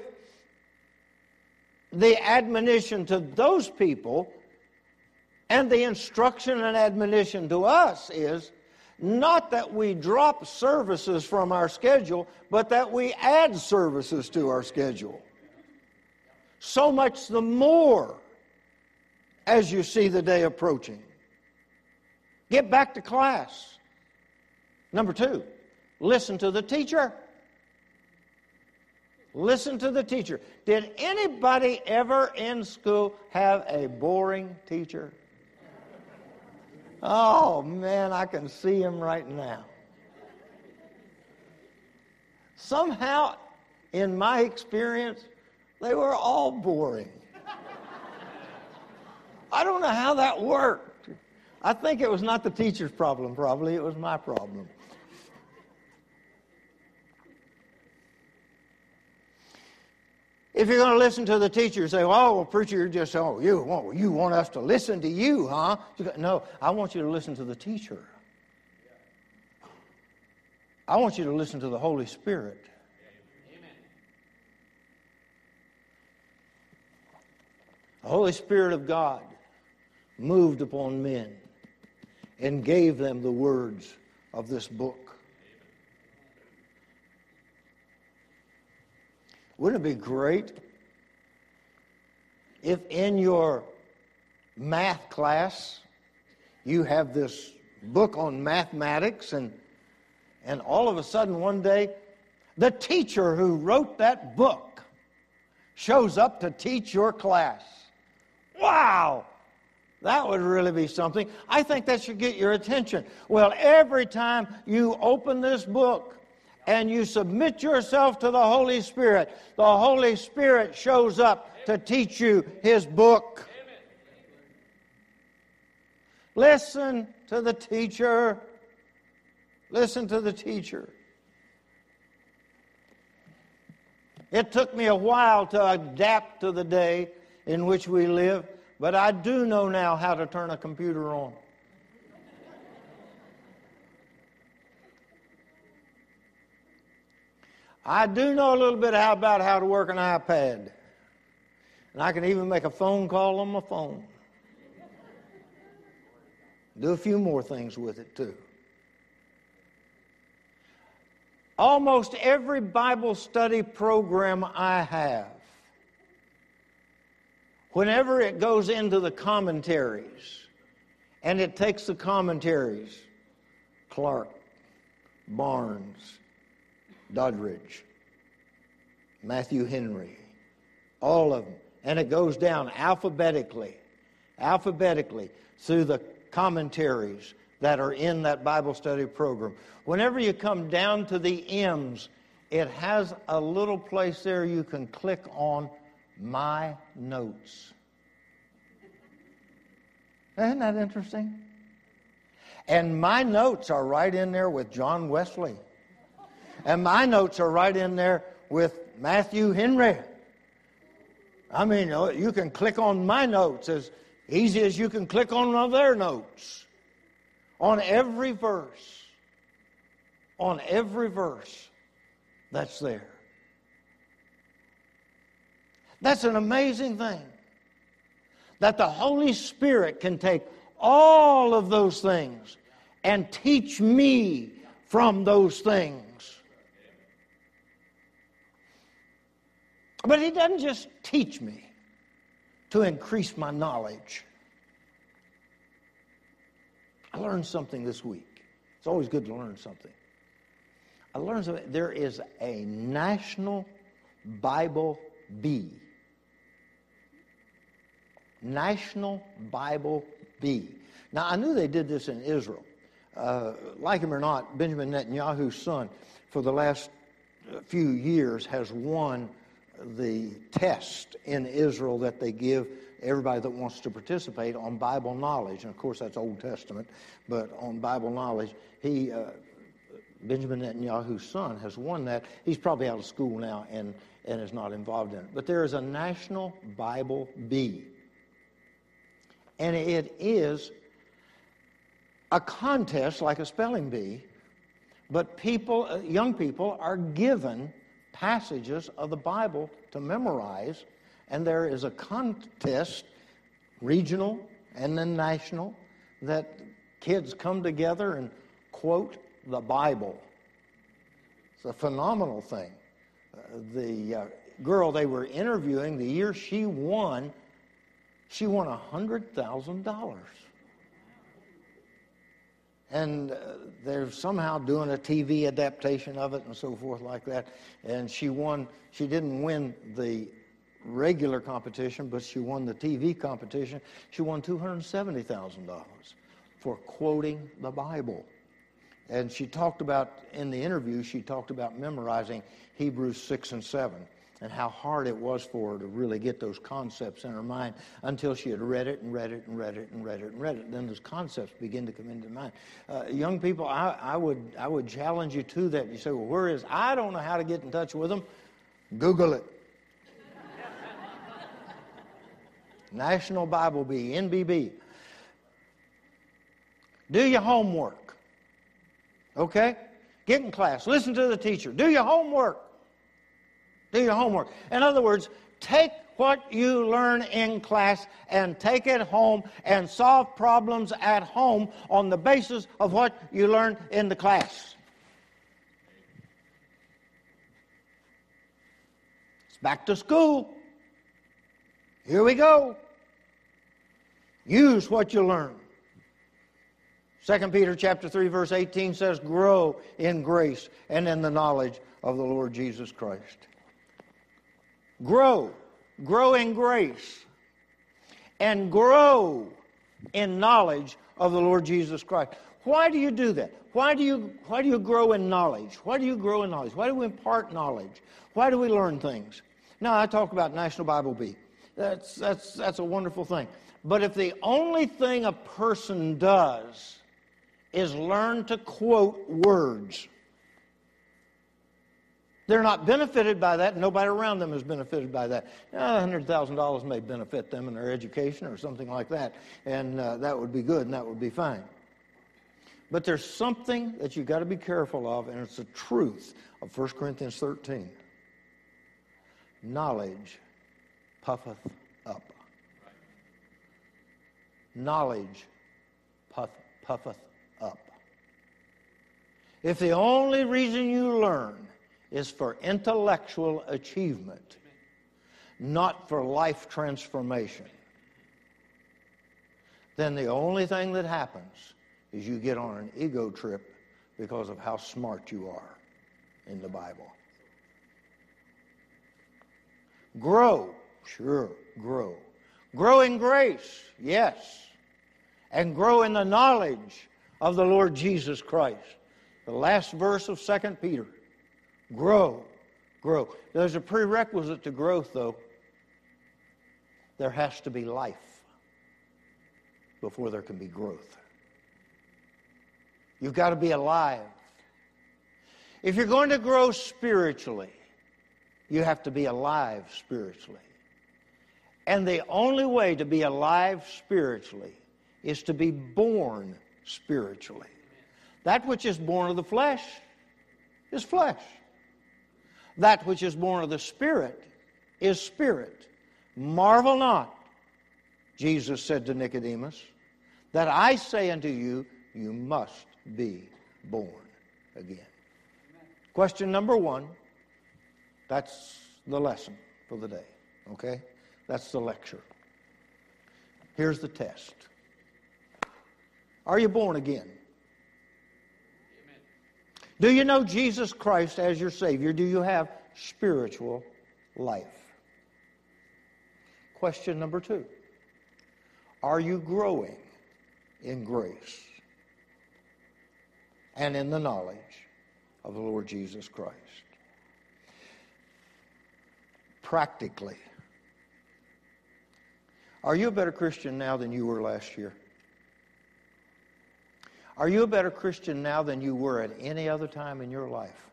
the admonition to those people and the instruction and admonition to us is not that we drop services from our schedule, but that we add services to our schedule. So much the more as you see the day approaching. Get back to class. Number 2, listen to the teacher. Listen to the teacher. Did anybody ever in school have a boring teacher? Oh, man, I can see him right now. Somehow, in my experience, they were all boring. I don't know how that worked. I think it was not the teacher's problem, probably. It was my problem. If you're going to listen to the teacher and say, oh, well, preacher, you're just, you want us to listen to you, huh? No, I want you to listen to the teacher. I want you to listen to the Holy Spirit. The Holy Spirit of God moved upon men and gave them the words of this book. Wouldn't it be great if in your math class you have this book on mathematics and all of a sudden one day the teacher who wrote that book shows up to teach your class? Wow! That would really be something. I think that should get your attention. Well, every time you open this book and you submit yourself to the Holy Spirit shows up to teach you His book. Listen to the teacher. Listen to the teacher. It took me a while to adapt to the day in which we live, but I do know now how to turn a computer on. I do know a little bit about how to work an iPad. And I can even make a phone call on my phone. Do a few more things with it too. Almost every Bible study program I have, whenever it goes into the commentaries, and it takes the commentaries, Clark, Barnes, Doddridge, Matthew Henry, all of them. And it goes down alphabetically through the commentaries that are in that Bible study program. Whenever you come down to the M's, it has a little place there you can click on My Notes. Isn't that interesting? And my notes are right in there with John Wesley. And my notes are right in there with Matthew Henry. I mean, you can click on my notes as easy as you can click on one of their notes. On every verse. On every verse that's there. That's an amazing thing. That the Holy Spirit can take all of those things and teach me from those things. But He doesn't just teach me to increase my knowledge. I learned something this week. It's always good to learn something. I learned something. There is a National Bible Bee. National Bible Bee. Now, I knew they did this in Israel. Like him or not, Benjamin Netanyahu's son, for the last few years, has won the test in Israel that they give everybody that wants to participate on Bible knowledge. And of course, that's Old Testament, but on Bible knowledge, Benjamin Netanyahu's son, has won that. He's probably out of school now and is not involved in it. But there is a National Bible Bee. And it is a contest like a spelling bee, But people, young people, are given passages of the Bible to memorize, and there is a contest, regional and then national, that kids come together and quote the Bible. It's a phenomenal thing. The girl they were interviewing, the year she won $100,000. And they're somehow doing a TV adaptation of it and so forth like that. And she didn't win the regular competition, but she won the TV competition. She won $270,000 for quoting the Bible. And she talked about, in the interview, she talked about memorizing Hebrews 6 and 7 and how hard it was for her to really get those concepts in her mind until she had read it and read it and read it and read it and read it. Then those concepts begin to come into mind. Young people, I would challenge you to that. You say, well, where is? I don't know how to get in touch with them. Google it. National Bible Bee, NBB. Do your homework. Okay? Get in class. Listen to the teacher. Do your homework. Do your homework. In other words, take what you learn in class and take it home and solve problems at home on the basis of what you learned in the class. It's back to school. Here we go. Use what you learn. 2 Peter chapter 3, verse 18 says, grow in grace and in the knowledge of the Lord Jesus Christ. Grow. Grow in grace. And grow in knowledge of the Lord Jesus Christ. Why do you do that? Why do you grow in knowledge? Why do you grow in knowledge? Why do we impart knowledge? Why do we learn things? Now, I talk about National Bible Bee. That's a wonderful thing. But if the only thing a person does is learn to quote words, they're not benefited by that. Nobody around them is benefited by that. $100,000 may benefit them in their education or something like that, and that would be good and that would be fine. But there's something that you've got to be careful of, and it's the truth of 1 Corinthians 13. Knowledge puffeth up. Knowledge puffeth up. If the only reason you learn is for intellectual achievement, not for life transformation, then the only thing that happens is you get on an ego trip because of how smart you are in the Bible. Grow, sure, grow. Grow in grace, yes. And grow in the knowledge of the Lord Jesus Christ. The last verse of 2 Peter. Grow, grow. There's a prerequisite to growth, though. There has to be life before there can be growth. You've got to be alive. If you're going to grow spiritually, you have to be alive spiritually. And the only way to be alive spiritually is to be born spiritually. That which is born of the flesh is flesh. That which is born of the Spirit is spirit. Marvel not, Jesus said to Nicodemus, that I say unto you, you must be born again. Question number 1, that's the lesson for the day, okay? That's the lecture. Here's the test. Are you born again? Do you know Jesus Christ as your Savior? Do you have spiritual life? Question number 2. Are you growing in grace and in the knowledge of the Lord Jesus Christ? Practically, are you a better Christian now than you were last year? Are you a better Christian now than you were at any other time in your life?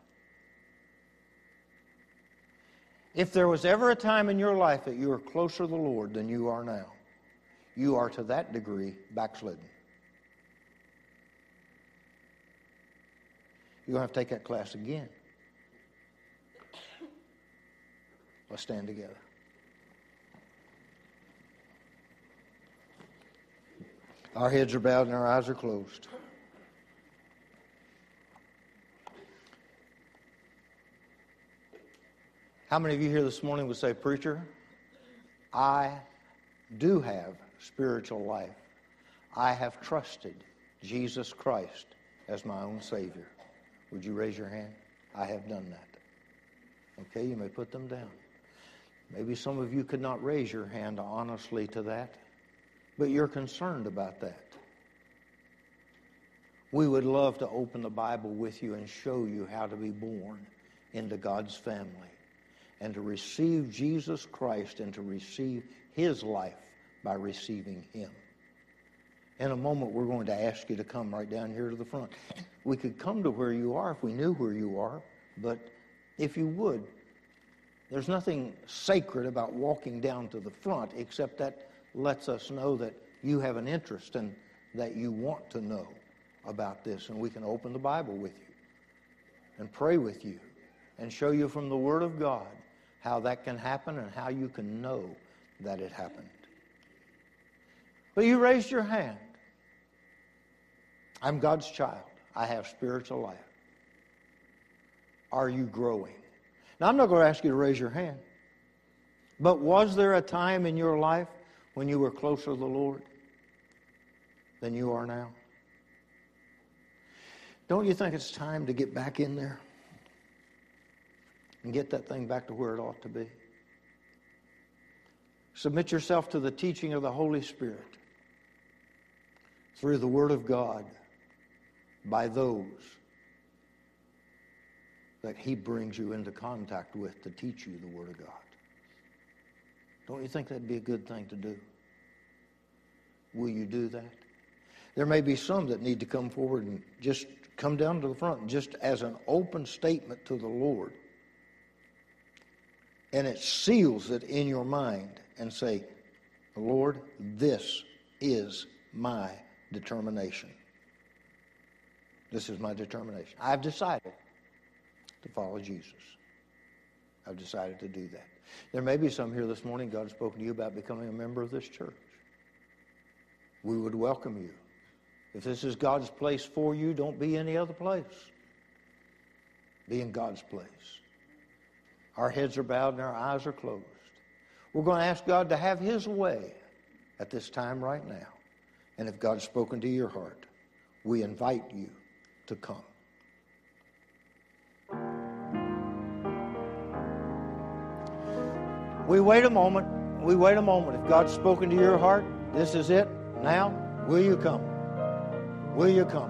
If there was ever a time in your life that you were closer to the Lord than you are now, you are to that degree backslidden. You're going to have to take that class again. Let's stand together. Our heads are bowed and our eyes are closed. How many of you here this morning would say, "Preacher, I do have spiritual life. I have trusted Jesus Christ as my own Savior"? Would you raise your hand? I have done that. Okay, you may put them down. Maybe some of you could not raise your hand honestly to that, but you're concerned about that. We would love to open the Bible with you and show you how to be born into God's family and to receive Jesus Christ and to receive His life by receiving Him. In a moment, we're going to ask you to come right down here to the front. We could come to where you are if we knew where you are, but if you would, there's nothing sacred about walking down to the front except that lets us know that you have an interest and that you want to know about this, and we can open the Bible with you and pray with you and show you from the Word of God how that can happen and how you can know that it happened. But you raised your hand. I'm God's child. I have spiritual life. Are you growing? Now, I'm not going to ask you to raise your hand, but was there a time in your life when you were closer to the Lord than you are now? Don't you think it's time to get back in there and get that thing back to where it ought to be? Submit yourself to the teaching of the Holy Spirit through the Word of God by those that He brings you into contact with to teach you the Word of God. Don't you think that'd be a good thing to do? Will you do that? There may be some that need to come forward and just come down to the front just as an open statement to the Lord. And it seals it in your mind and say, "Lord, this is my determination. This is my determination. I've decided to follow Jesus. I've decided to do that." There may be some here this morning, God has spoken to you about becoming a member of this church. We would welcome you. If this is God's place for you, don't be any other place. Be in God's place. Our heads are bowed and our eyes are closed. We're going to ask God to have His way at this time right now. And if God's spoken to your heart, we invite you to come. We wait a moment. We wait a moment. If God's spoken to your heart, this is it. Now, will you come? Will you come?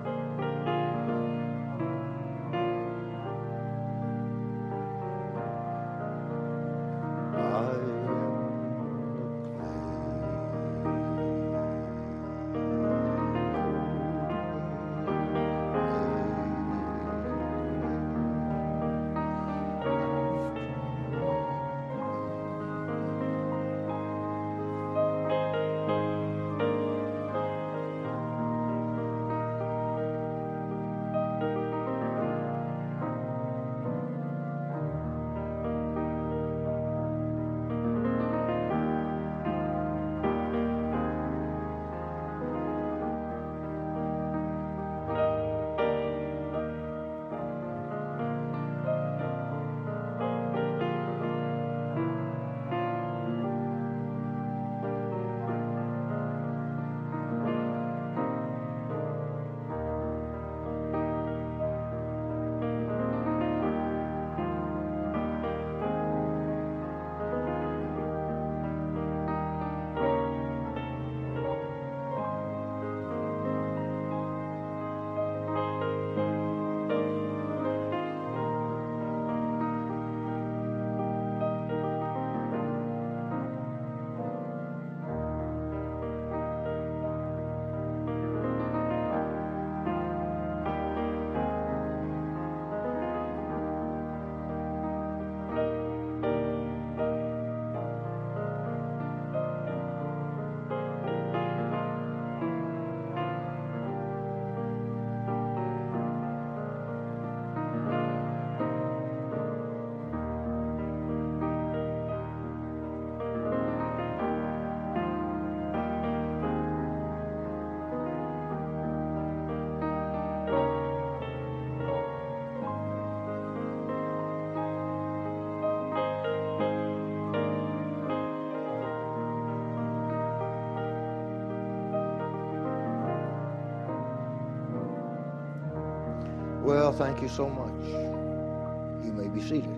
Well, thank you so much. You may be seated.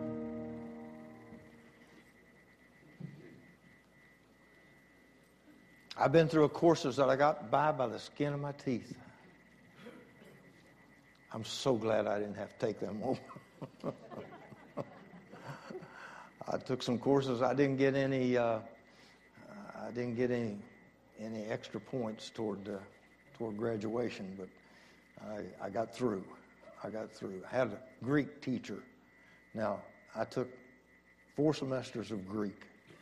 I've been through courses that I got by the skin of my teeth. I'm so glad I didn't have to take them over. I took some courses. I didn't get any extra points toward graduation, but I got through. I had a Greek teacher. Now, I took 4 semesters of Greek.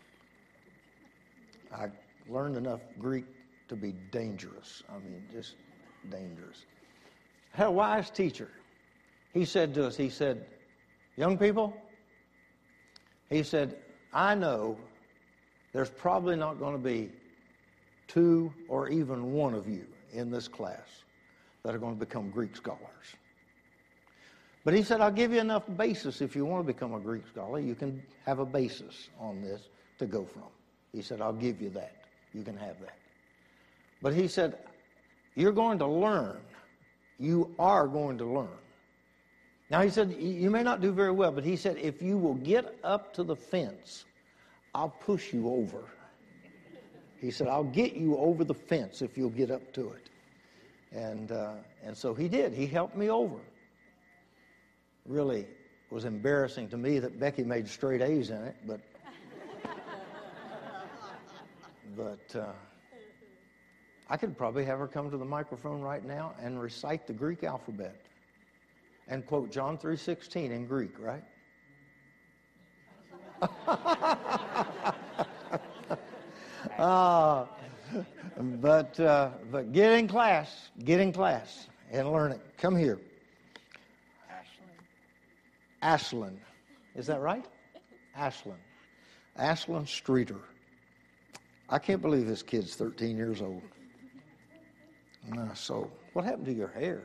I learned enough Greek to be dangerous. I mean, just dangerous. I had a wise teacher. He said to us, he said, young people, he said, I know there's probably not going to be 2 or even 1 of you in this class that are going to become Greek scholars. But he said, I'll give you enough basis if you want to become a Greek scholar. You can have a basis on this to go from. He said, I'll give you that. You can have that. But he said, you're going to learn. You are going to learn. Now, he said, you may not do very well, but he said, if you will get up to the fence, I'll push you over. He said, I'll get you over the fence if you'll get up to it. And so he did. He helped me over. Really was embarrassing to me that Becky made straight A's in it, but I could probably have her come to the microphone right now and recite the Greek alphabet and quote John 3:16 in Greek, right? But get in class and learn it. Come here. Aslan. Is that right? Aslan Streeter. I can't believe this kid's 13 years old. So, what happened to your hair?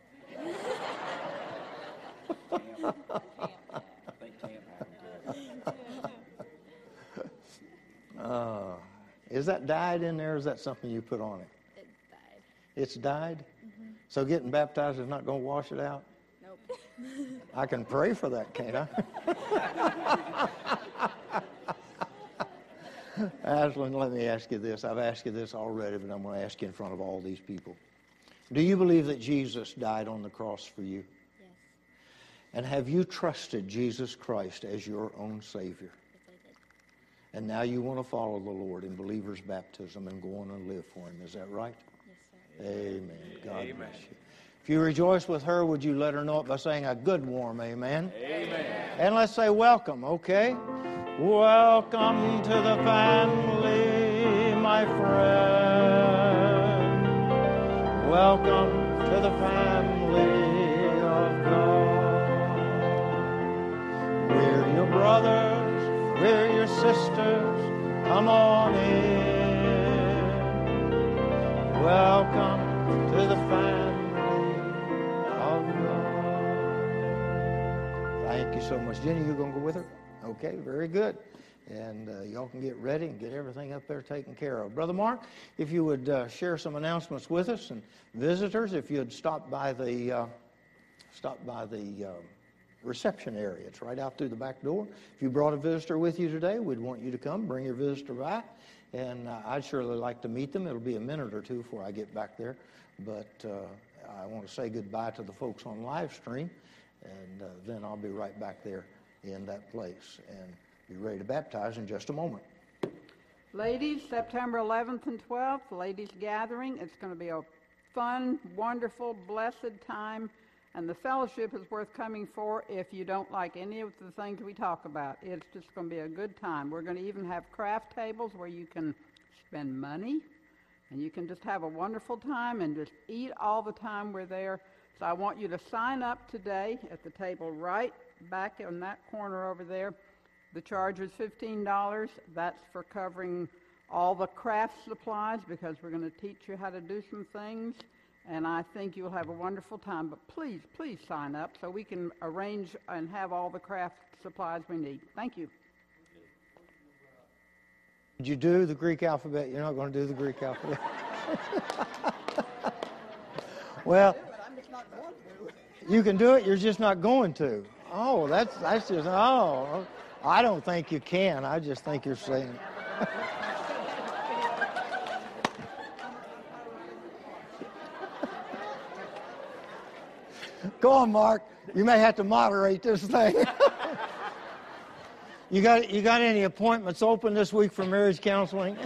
Is that dyed in there, or is that something you put on it? It's dyed. It's dyed? Mm-hmm. So getting baptized is not going to wash it out? Nope. I can pray for that, can't I? Aslan, let me ask you this. I've asked you this already, but I'm going to ask you in front of all these people. Do you believe that Jesus died on the cross for you? Yes. And have you trusted Jesus Christ as your own Savior? Yes, I did. And now you want to follow the Lord in believer's baptism and go on and live for Him. Is that right? Yes, sir. Amen. God bless you. If you rejoice with her, would you let her know it by saying a good, warm amen? Amen. And let's say welcome, okay? Welcome to the family, my friend. Welcome to the family of God. We're your brothers, we're your sisters, come on in. Welcome to the family of God. Thank you so much. Jenny, you going to go with her? Okay, very good. And y'all can get ready and get everything up there taken care of. Brother Mark, if you would share some announcements with us, and visitors, if you'd stop by the reception area. It's right out through the back door. If you brought a visitor with you today, we'd want you to come, bring your visitor by, and I'd surely like to meet them. It'll be a minute or two before I get back there, but I want to say goodbye to the folks on live stream, and then I'll be right back there in that place and be ready to baptize in just a moment. Ladies, September 11th and 12th, ladies gathering. It's going to be a fun, wonderful, blessed time, and the fellowship is worth coming for if you don't like any of the things we talk about. It's just going to be a good time. We're going to even have craft tables where you can spend money, and you can just have a wonderful time and just eat all the time we're there. So I want you to sign up today at the table right back in that corner over there. The charge is $15. That's for covering all the craft supplies because we're going to teach you how to do some things, and I think you'll have a wonderful time. But please, please sign up so we can arrange and have all the craft supplies we need. Thank you. Did you do the Greek alphabet? You're not going to do the Greek alphabet? Well, You can do it, you're just not going to. Oh, that's just, oh, I don't think you can. I just think you're saying. Go on, Mark. You may have to moderate this thing. You got any appointments open this week for marriage counseling?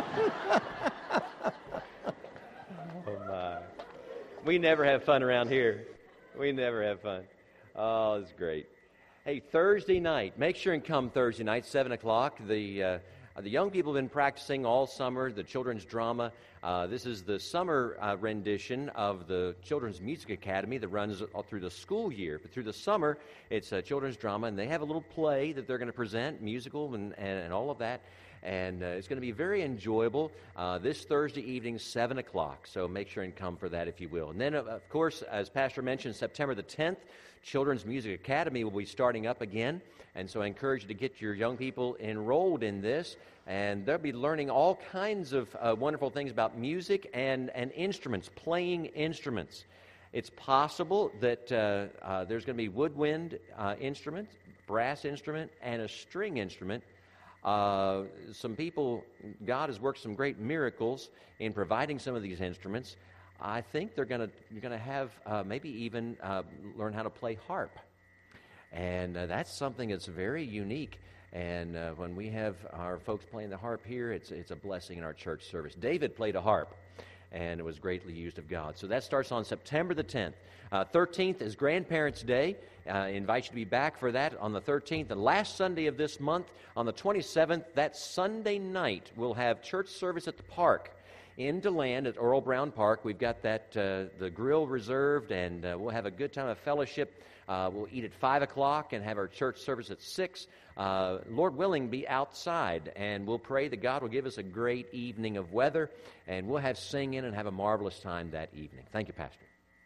Oh, my. We never have fun around here. We never have fun. Oh, it's great. Hey, Thursday night, make sure and come Thursday night, 7 o'clock. The young people have been practicing all summer, the children's drama. This is the summer rendition of the Children's Music Academy that runs all through the school year. But through the summer, it's children's drama, and they have a little play that they're going to present, musical and all of that. And it's going to be very enjoyable this Thursday evening, 7 o'clock. So make sure and come for that if you will. And then, of course, as Pastor mentioned, September the 10th, Children's Music Academy will be starting up again. And so I encourage you to get your young people enrolled in this. And they'll be learning all kinds of wonderful things about music and instruments, playing instruments. It's possible that there's going to be woodwind instrument, brass instrument, and a string instrument. Some people, God has worked some great miracles in providing some of these instruments. I think you're going to have maybe even learn how to play harp. And that's something that's very unique. And when we have our folks playing the harp here, it's a blessing in our church service. David played a harp, and it was greatly used of God. So that starts on September the 10th. 13th is Grandparents' Day. I invite you to be back for that on the 13th. The last Sunday of this month, on the 27th, that Sunday night, we'll have church service at the park in DeLand at Earl Brown Park. We've got that the grill reserved, and we'll have a good time of fellowship. We'll eat at 5 o'clock and have our church service at 6. Lord willing, be outside, and we'll pray that God will give us a great evening of weather, and we'll have singing and have a marvelous time that evening. Thank you, Pastor.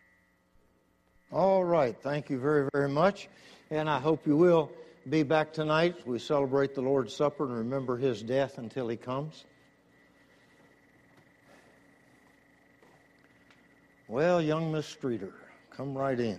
All right. Thank you very, very much. And I hope you will be back tonight as we celebrate the Lord's Supper and remember His death until He comes. Well, young Miss Streeter, come right in.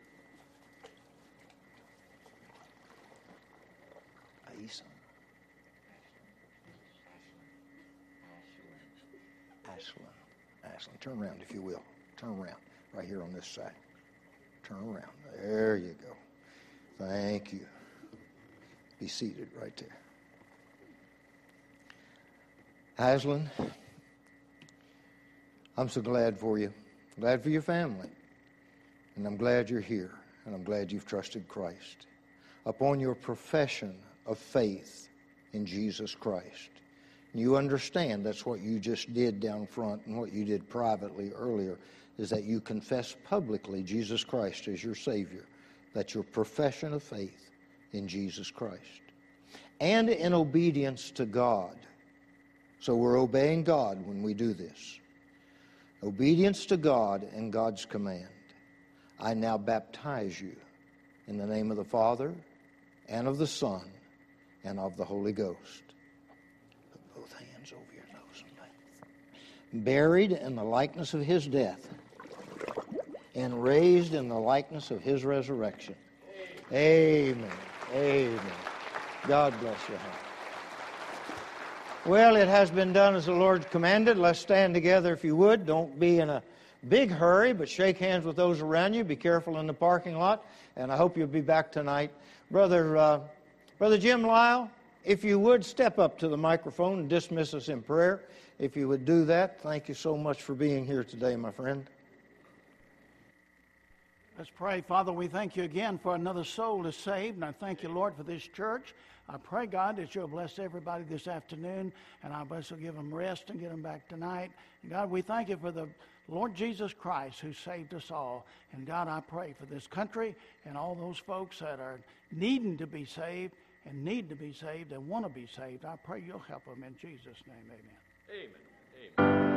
Ashlyn, turn around if you will. Turn around right here on this side. Turn around. There you go. Thank you. Be seated right there. Ashlyn, I'm so glad for you. Glad for your family. And I'm glad you're here. And I'm glad you've trusted Christ. Upon your profession of faith in Jesus Christ. You understand that's what you just did down front and what you did privately earlier is that you confess publicly Jesus Christ as your Savior. That's your profession of faith in Jesus Christ. And in obedience to God. So we're obeying God when we do this. Obedience to God and God's command. I now baptize you in the name of the Father and of the Son and of the Holy Ghost. Put both hands over your nose and mouth. Buried in the likeness of His death and raised in the likeness of His resurrection. Amen. Amen. God bless your heart. Well, it has been done as the Lord commanded. Let's stand together if you would. Don't be in a big hurry, but shake hands with those around you. Be careful in the parking lot, and I hope you'll be back tonight. Brother Jim Lyle, if you would, step up to the microphone and dismiss us in prayer. If you would do that, thank you so much for being here today, my friend. Let's pray. Father, we thank you again for another soul to save, and I thank you, Lord, for this church. I pray, God, that you'll bless everybody this afternoon, and I bless you, give them rest and get them back tonight. And God, we thank you for the Lord Jesus Christ who saved us all. And God, I pray for this country and all those folks that are needing to be saved and need to be saved and want to be saved. I pray you'll help them in Jesus' name. Amen. Amen. Amen.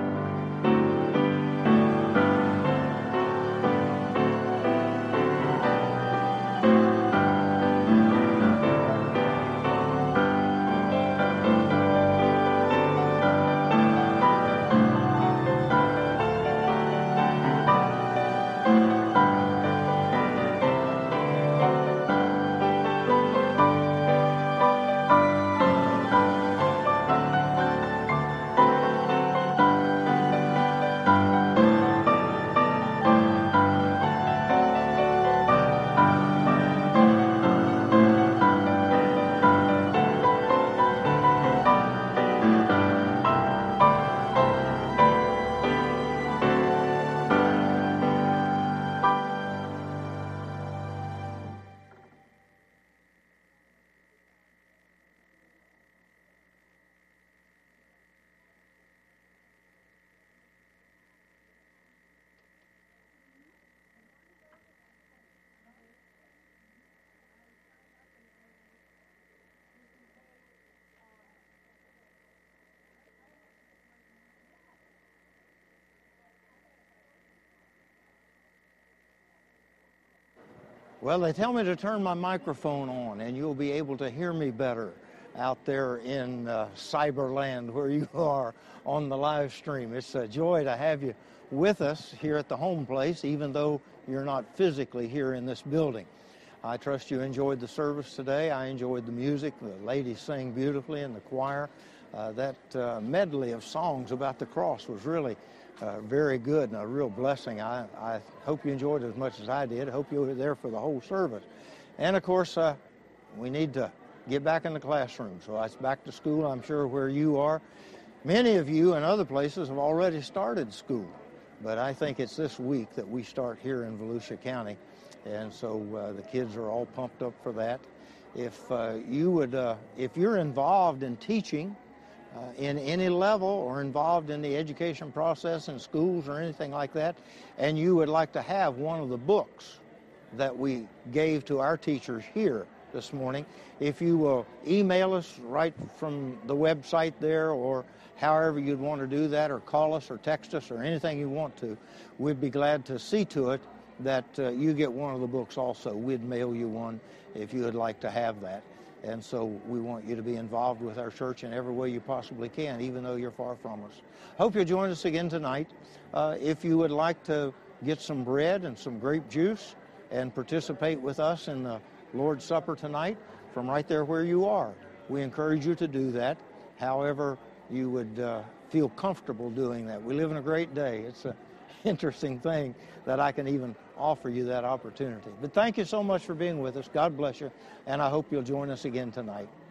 Well, they tell me to turn my microphone on, and you'll be able to hear me better out there in Cyberland where you are on the live stream. It's a joy to have you with us here at the home place, even though you're not physically here in this building. I trust you enjoyed the service today. I enjoyed the music. The ladies sang beautifully in the choir. That medley of songs about the cross was really very good and a real blessing. I hope you enjoyed it as much as I did. I hope you were there for the whole service. And, of course, we need to get back in the classroom. So it's back to school, I'm sure, where you are. Many of you in other places have already started school. But I think it's this week that we start here in Volusia County. And so the kids are all pumped up for that. If you're involved in teaching in any level or involved in the education process in schools or anything like that, and you would like to have one of the books that we gave to our teachers here this morning, if you will email us right from the website there or however you'd want to do that, or call us or text us or anything you want to, we'd be glad to see to it that you get one of the books also. We'd mail you one if you would like to have that. And so we want you to be involved with our church in every way you possibly can, even though you're far from us. Hope you'll join us again tonight. If you would like to get some bread and some grape juice and participate with us in the Lord's Supper tonight from right there where you are, we encourage you to do that. However you would feel comfortable doing that. We live in a great day. It's an interesting thing that I can even offer you that opportunity. But thank you so much for being with us. God bless you, and I hope you'll join us again tonight.